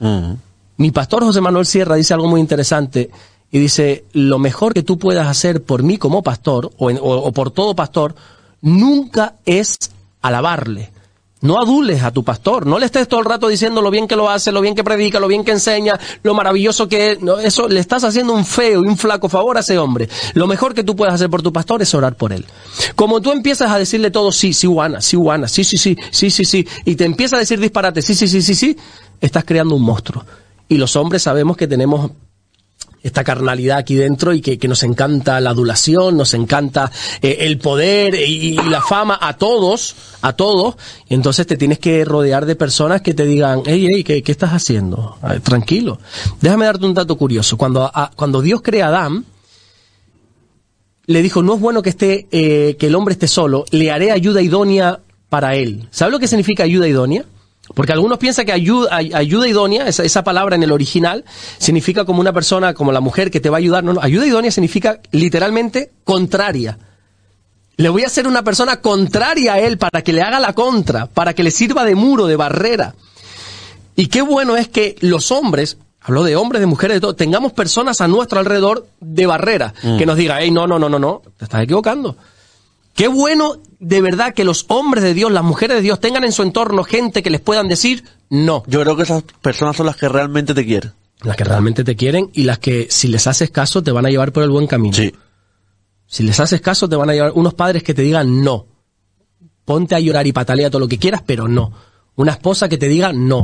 Mi pastor José Manuel Sierra dice algo muy interesante y dice: lo mejor que tú puedas hacer por mí como pastor o por todo pastor nunca es alabarle. No adules a tu pastor, no le estés todo el rato diciendo lo bien que lo hace, lo bien que predica, lo bien que enseña, lo maravilloso que es. No, eso le estás haciendo un feo y un flaco favor a ese hombre. Lo mejor que tú puedes hacer por tu pastor es orar por él. Como tú empiezas a decirle todo sí, Juana, sí, y te empieza a decir disparate, sí, estás creando un monstruo. Y los hombres sabemos que tenemos esta carnalidad aquí dentro y que nos encanta la adulación, nos encanta el poder y la fama a todos, y entonces te tienes que rodear de personas que te digan: hey, ¿qué estás haciendo? Tranquilo. Déjame darte un dato curioso. Cuando Dios crea a Adán, le dijo: no es bueno que el hombre esté solo, le haré ayuda idónea para él. ¿Sabe lo que significa ayuda idónea? Porque algunos piensan que ayuda idónea, esa palabra en el original, significa como una persona, como la mujer que te va a ayudar. No, ayuda idónea significa literalmente contraria. Le voy a hacer una persona contraria a él para que le haga la contra, para que le sirva de muro, de barrera. Y qué bueno es que los hombres, hablo de hombres, de mujeres, de todo, tengamos personas a nuestro alrededor de barrera, que nos diga: hey, no, te estás equivocando. Qué bueno de verdad que los hombres de Dios, las mujeres de Dios tengan en su entorno gente que les puedan decir no. Yo creo que esas personas son las que realmente te quieren. Las que realmente te quieren y las que, si les haces caso, te van a llevar por el buen camino. Sí. Si les haces caso, te van a llevar unos padres que te digan no. Ponte a llorar y patalea todo lo que quieras, pero no. Una esposa que te diga no.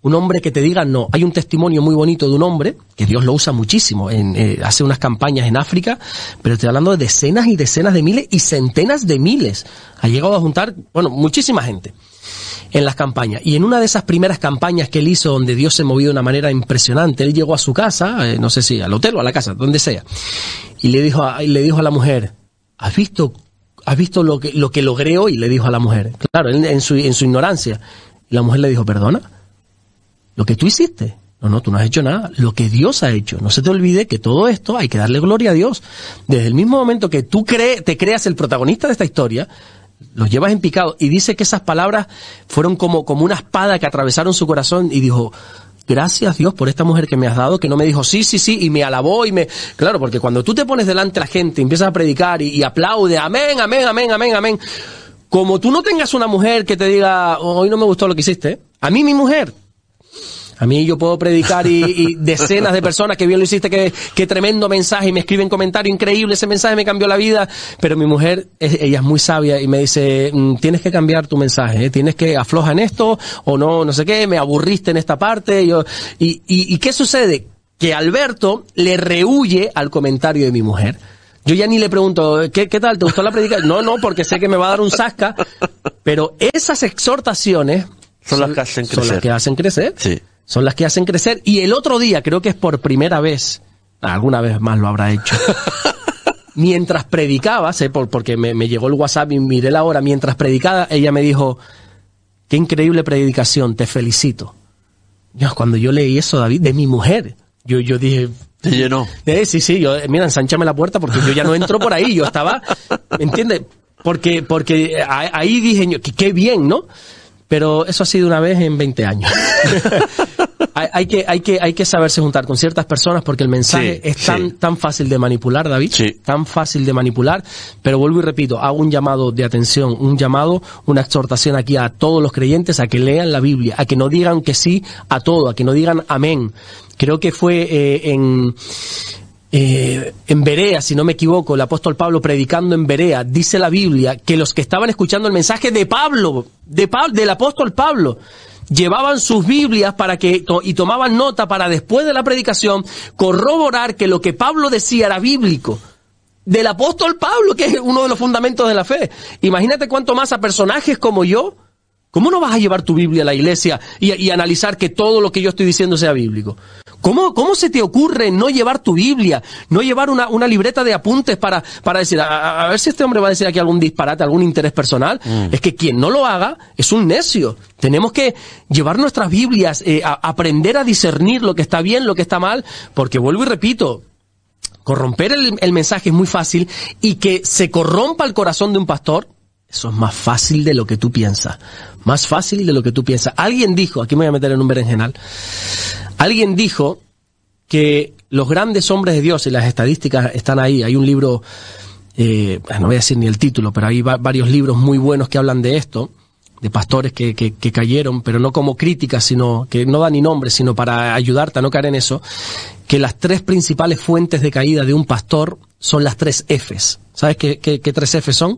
Un hombre que te diga no. Hay un testimonio muy bonito de un hombre, que Dios lo usa muchísimo, hace unas campañas en África, pero estoy hablando de decenas y decenas de miles y centenas de miles. Ha llegado a juntar, muchísima gente en las campañas. Y en una de esas primeras campañas que él hizo, donde Dios se movió de una manera impresionante, él llegó a su casa, no sé si al hotel o a la casa, donde sea, y le dijo a la mujer, ¿has visto lo que logré hoy? Le dijo a la mujer. Claro, él en su ignorancia. Y la mujer le dijo, ¿perdona? ¿Lo que tú hiciste? No, tú no has hecho nada. Lo que Dios ha hecho. No se te olvide que todo esto hay que darle gloria a Dios. Desde el mismo momento que tú te creas el protagonista de esta historia, los llevas en picado. Y dice que esas palabras fueron como una espada que atravesaron su corazón y dijo, gracias Dios por esta mujer que me has dado, que no me dijo sí, y me alabó Claro, porque cuando tú te pones delante de la gente, empiezas a predicar y aplaude, amén, amén, amén, amén, amén. Como tú no tengas una mujer que te diga, hoy no me gustó lo que hiciste, a mí mi mujer... A mí yo puedo predicar y decenas de personas que bien lo hiciste, que tremendo mensaje, y me escriben comentarios increíbles, ese mensaje me cambió la vida, pero mi mujer, ella es muy sabia y me dice, tienes que cambiar tu mensaje, tienes que afloja en esto, o no sé qué, me aburriste en esta parte, y ¿qué sucede? Que Alberto le rehuye al comentario de mi mujer. Yo ya ni le pregunto, ¿qué tal? ¿Te gustó la predicación? No, porque sé que me va a dar un zasca, pero esas exhortaciones son las que hacen crecer. Son las que hacen crecer. Sí. Son las que hacen crecer. Y el otro día, creo que es por primera vez, alguna vez más lo habrá hecho, mientras predicaba, porque me llegó el WhatsApp y miré la hora, mientras predicaba, ella me dijo, qué increíble predicación, te felicito. Cuando yo leí eso, David, de mi mujer, yo dije... ¿Te llenó? Sí, mira, ensánchame la puerta porque yo ya no entro por ahí, yo estaba, ¿me entiendes? Porque ahí dije, qué bien, ¿no? Pero eso ha sido una vez en 20 años. hay que saberse juntar con ciertas personas porque el mensaje es tan fácil de manipular, David. Sí. Tan fácil de manipular. Pero vuelvo y repito, hago un llamado de atención, una exhortación aquí a todos los creyentes a que lean la Biblia, a que no digan que sí a todo, a que no digan amén. Creo que fue en Berea, si no me equivoco, el apóstol Pablo predicando en Berea, dice la Biblia que los que estaban escuchando el mensaje de Pablo, del apóstol Pablo, llevaban sus Biblias y tomaban nota para después de la predicación corroborar que lo que Pablo decía era bíblico. Del apóstol Pablo, que es uno de los fundamentos de la fe. Imagínate cuánto más a personajes como yo. ¿Cómo no vas a llevar tu Biblia a la iglesia y analizar que todo lo que yo estoy diciendo sea bíblico? ¿Cómo se te ocurre no llevar tu Biblia, no llevar una libreta de apuntes para decir, a ver si este hombre va a decir aquí algún disparate, algún interés personal? Es que quien no lo haga es un necio. Tenemos que llevar nuestras Biblias, aprender a discernir lo que está bien, lo que está mal, porque vuelvo y repito, corromper el mensaje es muy fácil, y que se corrompa el corazón de un pastor, eso es más fácil de lo que tú piensas. Más fácil de lo que tú piensas. Alguien dijo, aquí me voy a meter en un berenjenal, alguien dijo que los grandes hombres de Dios, y las estadísticas están ahí, hay un libro, no voy a decir ni el título, pero hay varios libros muy buenos que hablan de esto, de pastores que cayeron, pero no como crítica, sino que no da ni nombre, sino para ayudarte a no caer en eso, que las 3 principales fuentes de caída de un pastor son las 3 Fs. ¿Sabes qué 3 Fs son?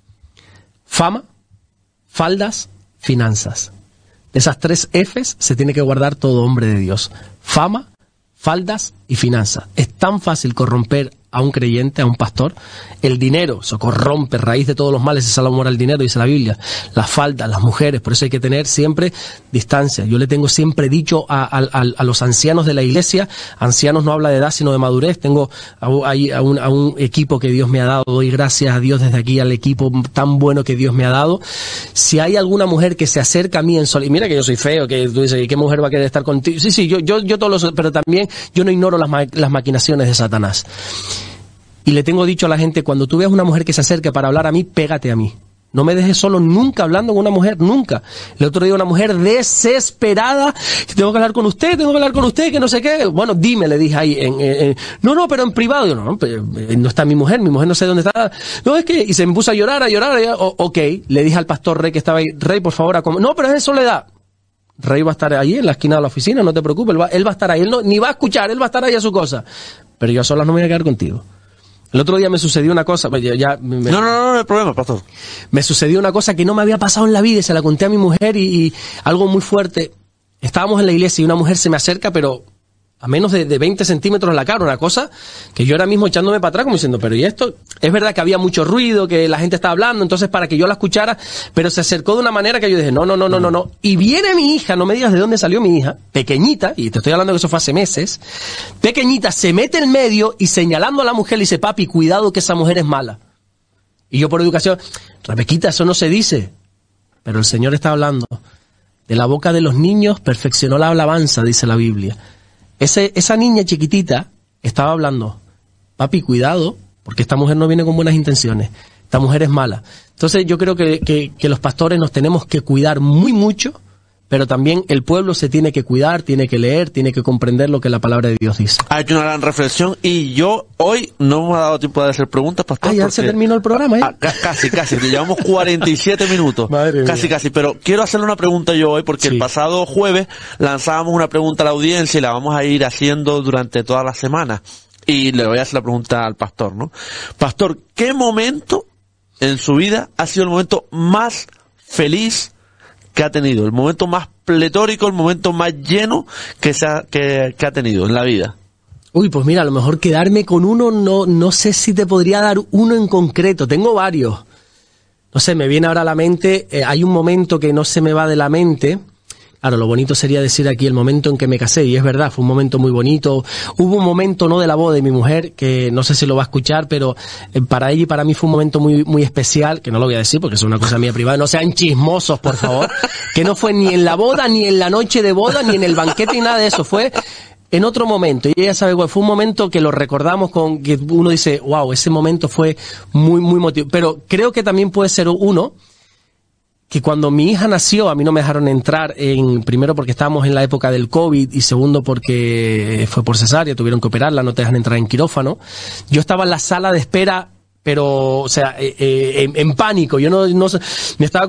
Fama, faldas, finanzas. De esas 3 Fs se tiene que guardar todo hombre de Dios. Fama, faldas y finanzas. Es tan fácil corromper a un creyente, a un pastor. El dinero se corrompe, raíz de todos los males es el amor al dinero, dice la Biblia. Las faldas, las mujeres, por eso hay que tener siempre distancia. Yo le tengo siempre dicho a los ancianos de la iglesia, ancianos no habla de edad sino de madurez, tengo a un equipo que Dios me ha dado, doy gracias a Dios desde aquí al equipo tan bueno que Dios me ha dado. Si hay alguna mujer que se acerca a mí en sol, y mira que yo soy feo, que tú dices, ¿qué mujer va a querer estar contigo? Sí, yo todos los, pero también yo no ignoro las maquinaciones de Satanás. Y le tengo dicho a la gente, cuando tú veas una mujer que se acerque para hablar a mí, pégate a mí. No me dejes solo nunca hablando con una mujer, nunca. El otro día una mujer desesperada, tengo que hablar con usted, que no sé qué. Bueno, dime, le dije ahí, no, pero en privado. Yo, no está mi mujer no sé dónde está. No, es que, y se me puso a llorar. Ok, le dije al pastor Rey que estaba ahí, Rey, por favor, no, pero es en soledad. Rey va a estar ahí en la esquina de la oficina, no te preocupes, él va a estar ahí, ni va a escuchar, él va a estar ahí a su cosa. Pero yo a solas no me voy a quedar contigo. El otro día me sucedió una cosa, No hay problema, pastor. Me sucedió una cosa que no me había pasado en la vida y se la conté a mi mujer y algo muy fuerte. estábamos en la iglesia y una mujer se me acerca, pero a menos de 20 centímetros la cara, una cosa que yo ahora mismo echándome para atrás como diciendo, pero ¿y esto? Es verdad que había mucho ruido, que la gente estaba hablando, entonces para que yo la escuchara, pero se acercó de una manera que yo dije, no. Y viene mi hija, no me digas de dónde salió mi hija, pequeñita, y te estoy hablando que eso fue hace meses, pequeñita, se mete en medio y señalando a la mujer le dice, papi, cuidado que esa mujer es mala. Y yo por educación, Rebequita, eso no se dice. Pero el Señor está hablando. De la boca de los niños perfeccionó la alabanza, dice la Biblia. Esa niña chiquitita estaba hablando, papi, cuidado, porque esta mujer no viene con buenas intenciones, esta mujer es mala. Entonces yo creo que los pastores nos tenemos que cuidar muy mucho, pero también el pueblo se tiene que cuidar, tiene que leer, tiene que comprender lo que la palabra de Dios dice. Ha hecho una gran reflexión y yo hoy no me ha dado tiempo de hacer preguntas, pastor. Ya se terminó el programa, ¿eh? Casi, llevamos 47 minutos. Madre mía. Casi, pero quiero hacerle una pregunta yo hoy porque el pasado jueves lanzábamos una pregunta a la audiencia y la vamos a ir haciendo durante toda la semana. Y le voy a hacer la pregunta al pastor, ¿no? Pastor, ¿qué momento en su vida ha sido el momento más feliz que ha tenido, el momento más pletórico, el momento más lleno que ha tenido en la vida? Uy, pues mira, a lo mejor quedarme con uno, no sé si te podría dar uno en concreto, tengo varios. No sé, me viene ahora a la mente, hay un momento que no se me va de la mente. Claro, lo bonito sería decir aquí el momento en que me casé, y es verdad, fue un momento muy bonito. Hubo un momento, no de la boda de mi mujer, que no sé si lo va a escuchar, pero para ella y para mí fue un momento muy, muy especial, que no lo voy a decir porque es una cosa mía privada, no sean chismosos, por favor, que no fue ni en la boda, ni en la noche de boda, ni en el banquete, ni nada de eso, fue en otro momento, y ella sabe cuál fue un momento que lo recordamos con, que uno dice, wow, ese momento fue muy, muy emotivo, pero creo que también puede ser uno, que cuando mi hija nació, a mí no me dejaron entrar primero porque estábamos en la época del COVID y segundo porque fue por cesárea, tuvieron que operarla, no te dejan entrar en quirófano. Yo estaba en la sala de espera, pero, o sea, en pánico. Yo no me estaba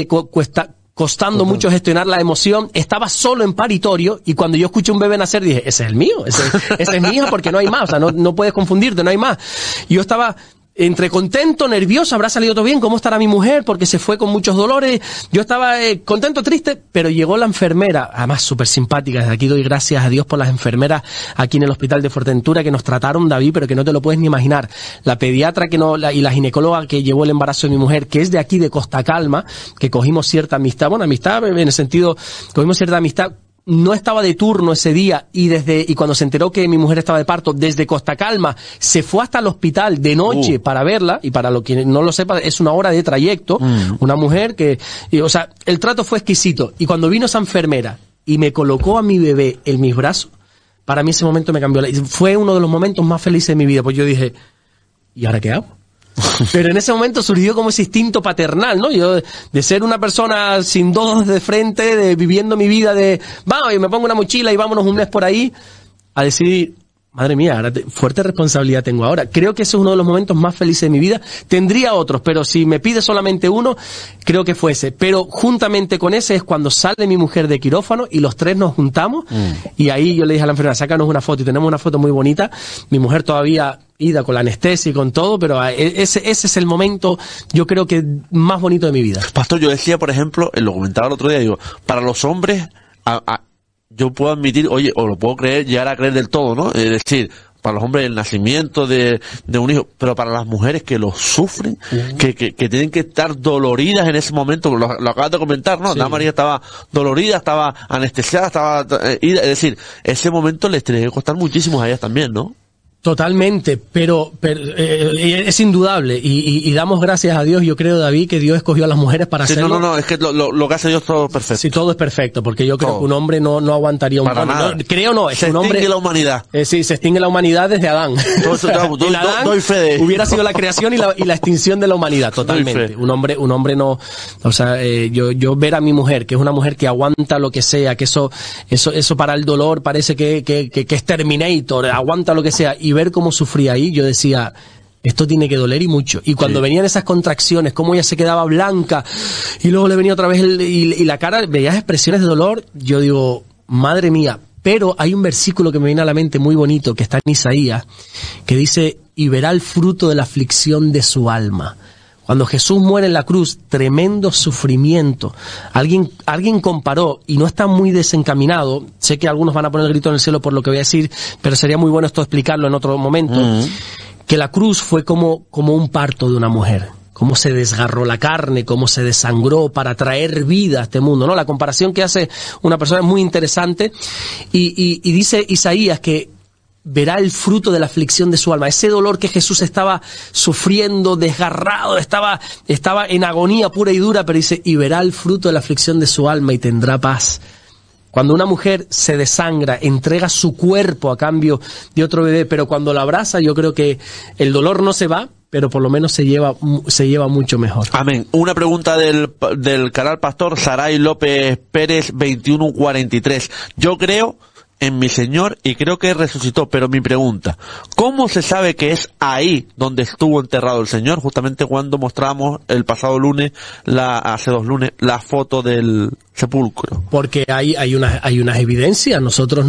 costando mucho gestionar la emoción. Estaba solo en paritorio y cuando yo escuché un bebé nacer dije, ese es el mío, ese es mi hijo porque no hay más, o sea, no puedes confundirte, no hay más. Y yo estaba entre contento, nervioso, habrá salido todo bien, ¿cómo estará mi mujer? Porque se fue con muchos dolores. Yo estaba contento, triste, pero llegó la enfermera, además súper simpática. Desde aquí doy gracias a Dios por las enfermeras aquí en el hospital de Fuerteventura que nos trataron, David, pero que no te lo puedes ni imaginar. La pediatra y la ginecóloga que llevó el embarazo de mi mujer, que es de aquí de Costa Calma, que cogimos cierta amistad, en el sentido, cogimos cierta amistad. No estaba de turno ese día y cuando se enteró que mi mujer estaba de parto, desde Costa Calma se fue hasta el hospital de noche para verla, y para lo que no lo sepa, es una hora de trayecto, una mujer o sea, el trato fue exquisito. Y cuando vino esa enfermera y me colocó a mi bebé en mis brazos, para mí ese momento me cambió fue uno de los momentos más felices de mi vida, pues yo dije, ¿y ahora qué hago? Pero en ese momento surgió como ese instinto paternal, ¿no? Yo, de ser una persona sin dos de frente, viviendo mi vida vamos, y me pongo una mochila y vámonos un mes por ahí, a decidir, madre mía, fuerte responsabilidad tengo ahora. Creo que ese es uno de los momentos más felices de mi vida. Tendría otros, pero si me pide solamente uno, creo que fue ese. Pero juntamente con ese es cuando sale mi mujer de quirófano y los tres nos juntamos, y ahí yo le dije a la enfermera, sácanos una foto, y tenemos una foto muy bonita. Mi mujer todavía ida con la anestesia y con todo, pero ese es el momento, yo creo que más bonito de mi vida. Pastor, yo decía, por ejemplo, lo comentaba el otro día, digo, para los hombres, yo puedo admitir, oye, o lo puedo creer, llegar a creer del todo, ¿no? Es decir, para los hombres el nacimiento de un hijo, pero para las mujeres que lo sufren, que tienen que estar doloridas en ese momento, lo acabas de comentar, ¿no? Sí. La María estaba dolorida, estaba anestesiada, estaba ida, es decir, ese momento les tiene que costar muchísimo a ellas también, ¿no? Totalmente, pero es indudable y damos gracias a Dios. Yo creo, David, que Dios escogió a las mujeres para hacerlo. No, es que lo que hace Dios todo es perfecto. Sí, todo es perfecto, porque yo creo que un hombre no aguantaría un para nada. Es un hombre. Se extingue la humanidad. Sí, se extingue la humanidad desde Adán. Doy fe de... Hubiera sido la creación y la extinción de la humanidad, totalmente. Un hombre no, o sea, yo ver a mi mujer, que es una mujer que aguanta lo que sea, que eso para el dolor parece que es Terminator, aguanta lo que sea, y ver cómo sufría ahí, yo decía, esto tiene que doler y mucho. Y cuando venían esas contracciones, cómo ella se quedaba blanca, y luego le venía otra vez y la cara, veías expresiones de dolor, yo digo, madre mía. Pero hay un versículo que me viene a la mente muy bonito, que está en Isaías, que dice, y verá el fruto de la aflicción de su alma. Cuando Jesús muere en la cruz, tremendo sufrimiento. Alguien comparó, y no está muy desencaminado, sé que algunos van a poner el grito en el cielo por lo que voy a decir, pero sería muy bueno esto explicarlo en otro momento, que la cruz fue como un parto de una mujer. Cómo se desgarró la carne, cómo se desangró para traer vida a este mundo, ¿no? La comparación que hace una persona es muy interesante, y dice Isaías que verá el fruto de la aflicción de su alma. Ese dolor que Jesús estaba sufriendo, desgarrado, estaba en agonía pura y dura, pero dice, y verá el fruto de la aflicción de su alma y tendrá paz. Cuando una mujer se desangra, entrega su cuerpo a cambio de otro bebé, pero cuando la abraza, yo creo que el dolor no se va, pero por lo menos se lleva mucho mejor. Amén. Una pregunta del canal Pastor Saray López Pérez 2143. Yo creo en mi Señor y creo que resucitó, pero mi pregunta, ¿cómo se sabe que es ahí donde estuvo enterrado el Señor? Justamente cuando mostramos el pasado lunes, hace 2 lunes, la foto del sepulcro. Porque hay unas evidencias. Nosotros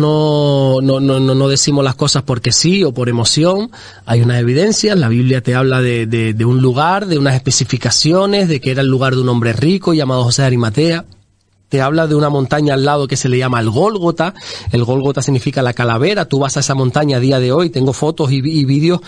no decimos las cosas porque sí o por emoción. Hay unas evidencias. La Biblia te habla de un lugar, de unas especificaciones, de que era el lugar de un hombre rico llamado José de Arimatea. Te habla de una montaña al lado que se le llama el Gólgota. El Gólgota significa la calavera. Tú vas a esa montaña a día de hoy. Tengo fotos y vídeos.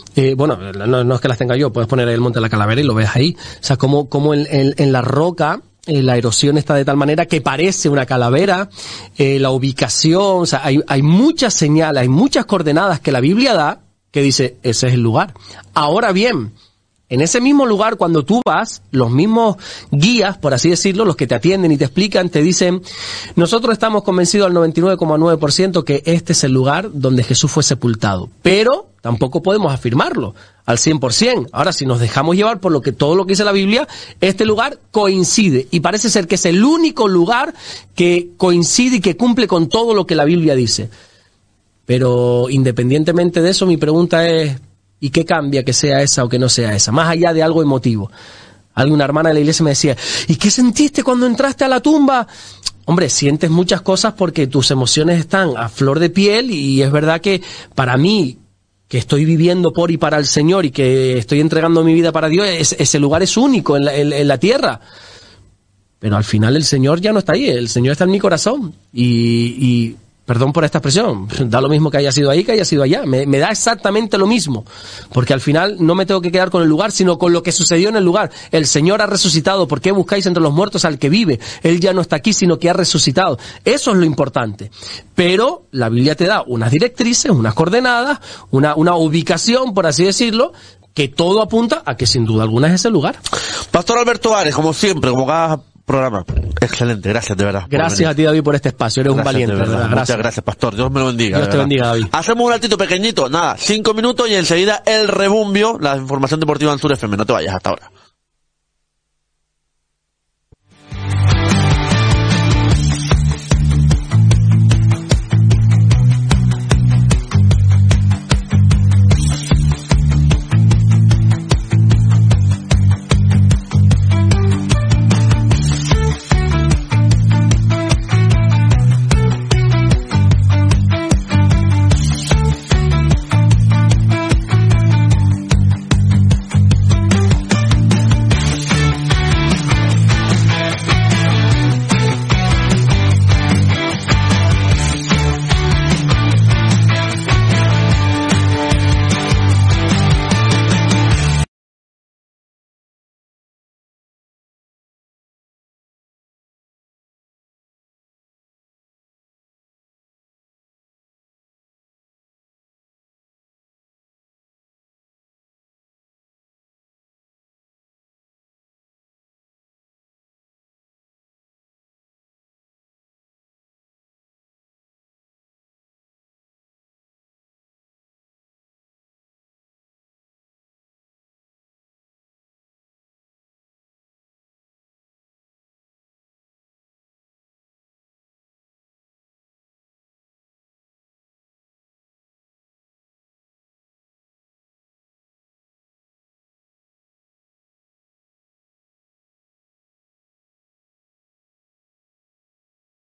No es que las tenga yo. Puedes poner ahí el monte de la calavera y lo ves ahí. O sea, como en la roca, la erosión está de tal manera que parece una calavera. La ubicación, o sea, hay muchas señales, hay muchas coordenadas que la Biblia da que dice, ese es el lugar. Ahora bien, en ese mismo lugar, cuando tú vas, los mismos guías, por así decirlo, los que te atienden y te explican, te dicen, nosotros estamos convencidos al 99,9% que este es el lugar donde Jesús fue sepultado. Pero tampoco podemos afirmarlo al 100%. Ahora, si nos dejamos llevar por todo lo que dice la Biblia, este lugar coincide. Y parece ser que es el único lugar que coincide y que cumple con todo lo que la Biblia dice. Pero independientemente de eso, mi pregunta es, ¿y qué cambia que sea esa o que no sea esa? Más allá de algo emotivo. Alguna hermana de la iglesia me decía, ¿y qué sentiste cuando entraste a la tumba? Hombre, sientes muchas cosas porque tus emociones están a flor de piel, y es verdad que para mí, que estoy viviendo por y para el Señor y que estoy entregando mi vida para Dios, ese lugar es único en la tierra. Pero al final el Señor ya no está ahí, el Señor está en mi corazón. Y perdón por esta expresión, da lo mismo que haya sido ahí que haya sido allá, me da exactamente lo mismo, porque al final no me tengo que quedar con el lugar, sino con lo que sucedió en el lugar. El Señor ha resucitado. ¿Por qué buscáis entre los muertos al que vive? Él ya no está aquí, sino que ha resucitado. Eso es lo importante. Pero la Biblia te da unas directrices, unas coordenadas, una ubicación, por así decirlo, que todo apunta a que sin duda alguna es ese lugar. Pastor Alberto Ares, como siempre, como cada programa. Excelente, gracias de verdad. Gracias a ti, David, por este espacio. Eres un valiente, de verdad. Muchas gracias, Pastor. Dios me lo bendiga. Dios te bendiga, David. Hacemos un ratito pequeñito, 5 minutos y enseguida el rebumbio, la información deportiva en Sur FM. No te vayas, hasta ahora.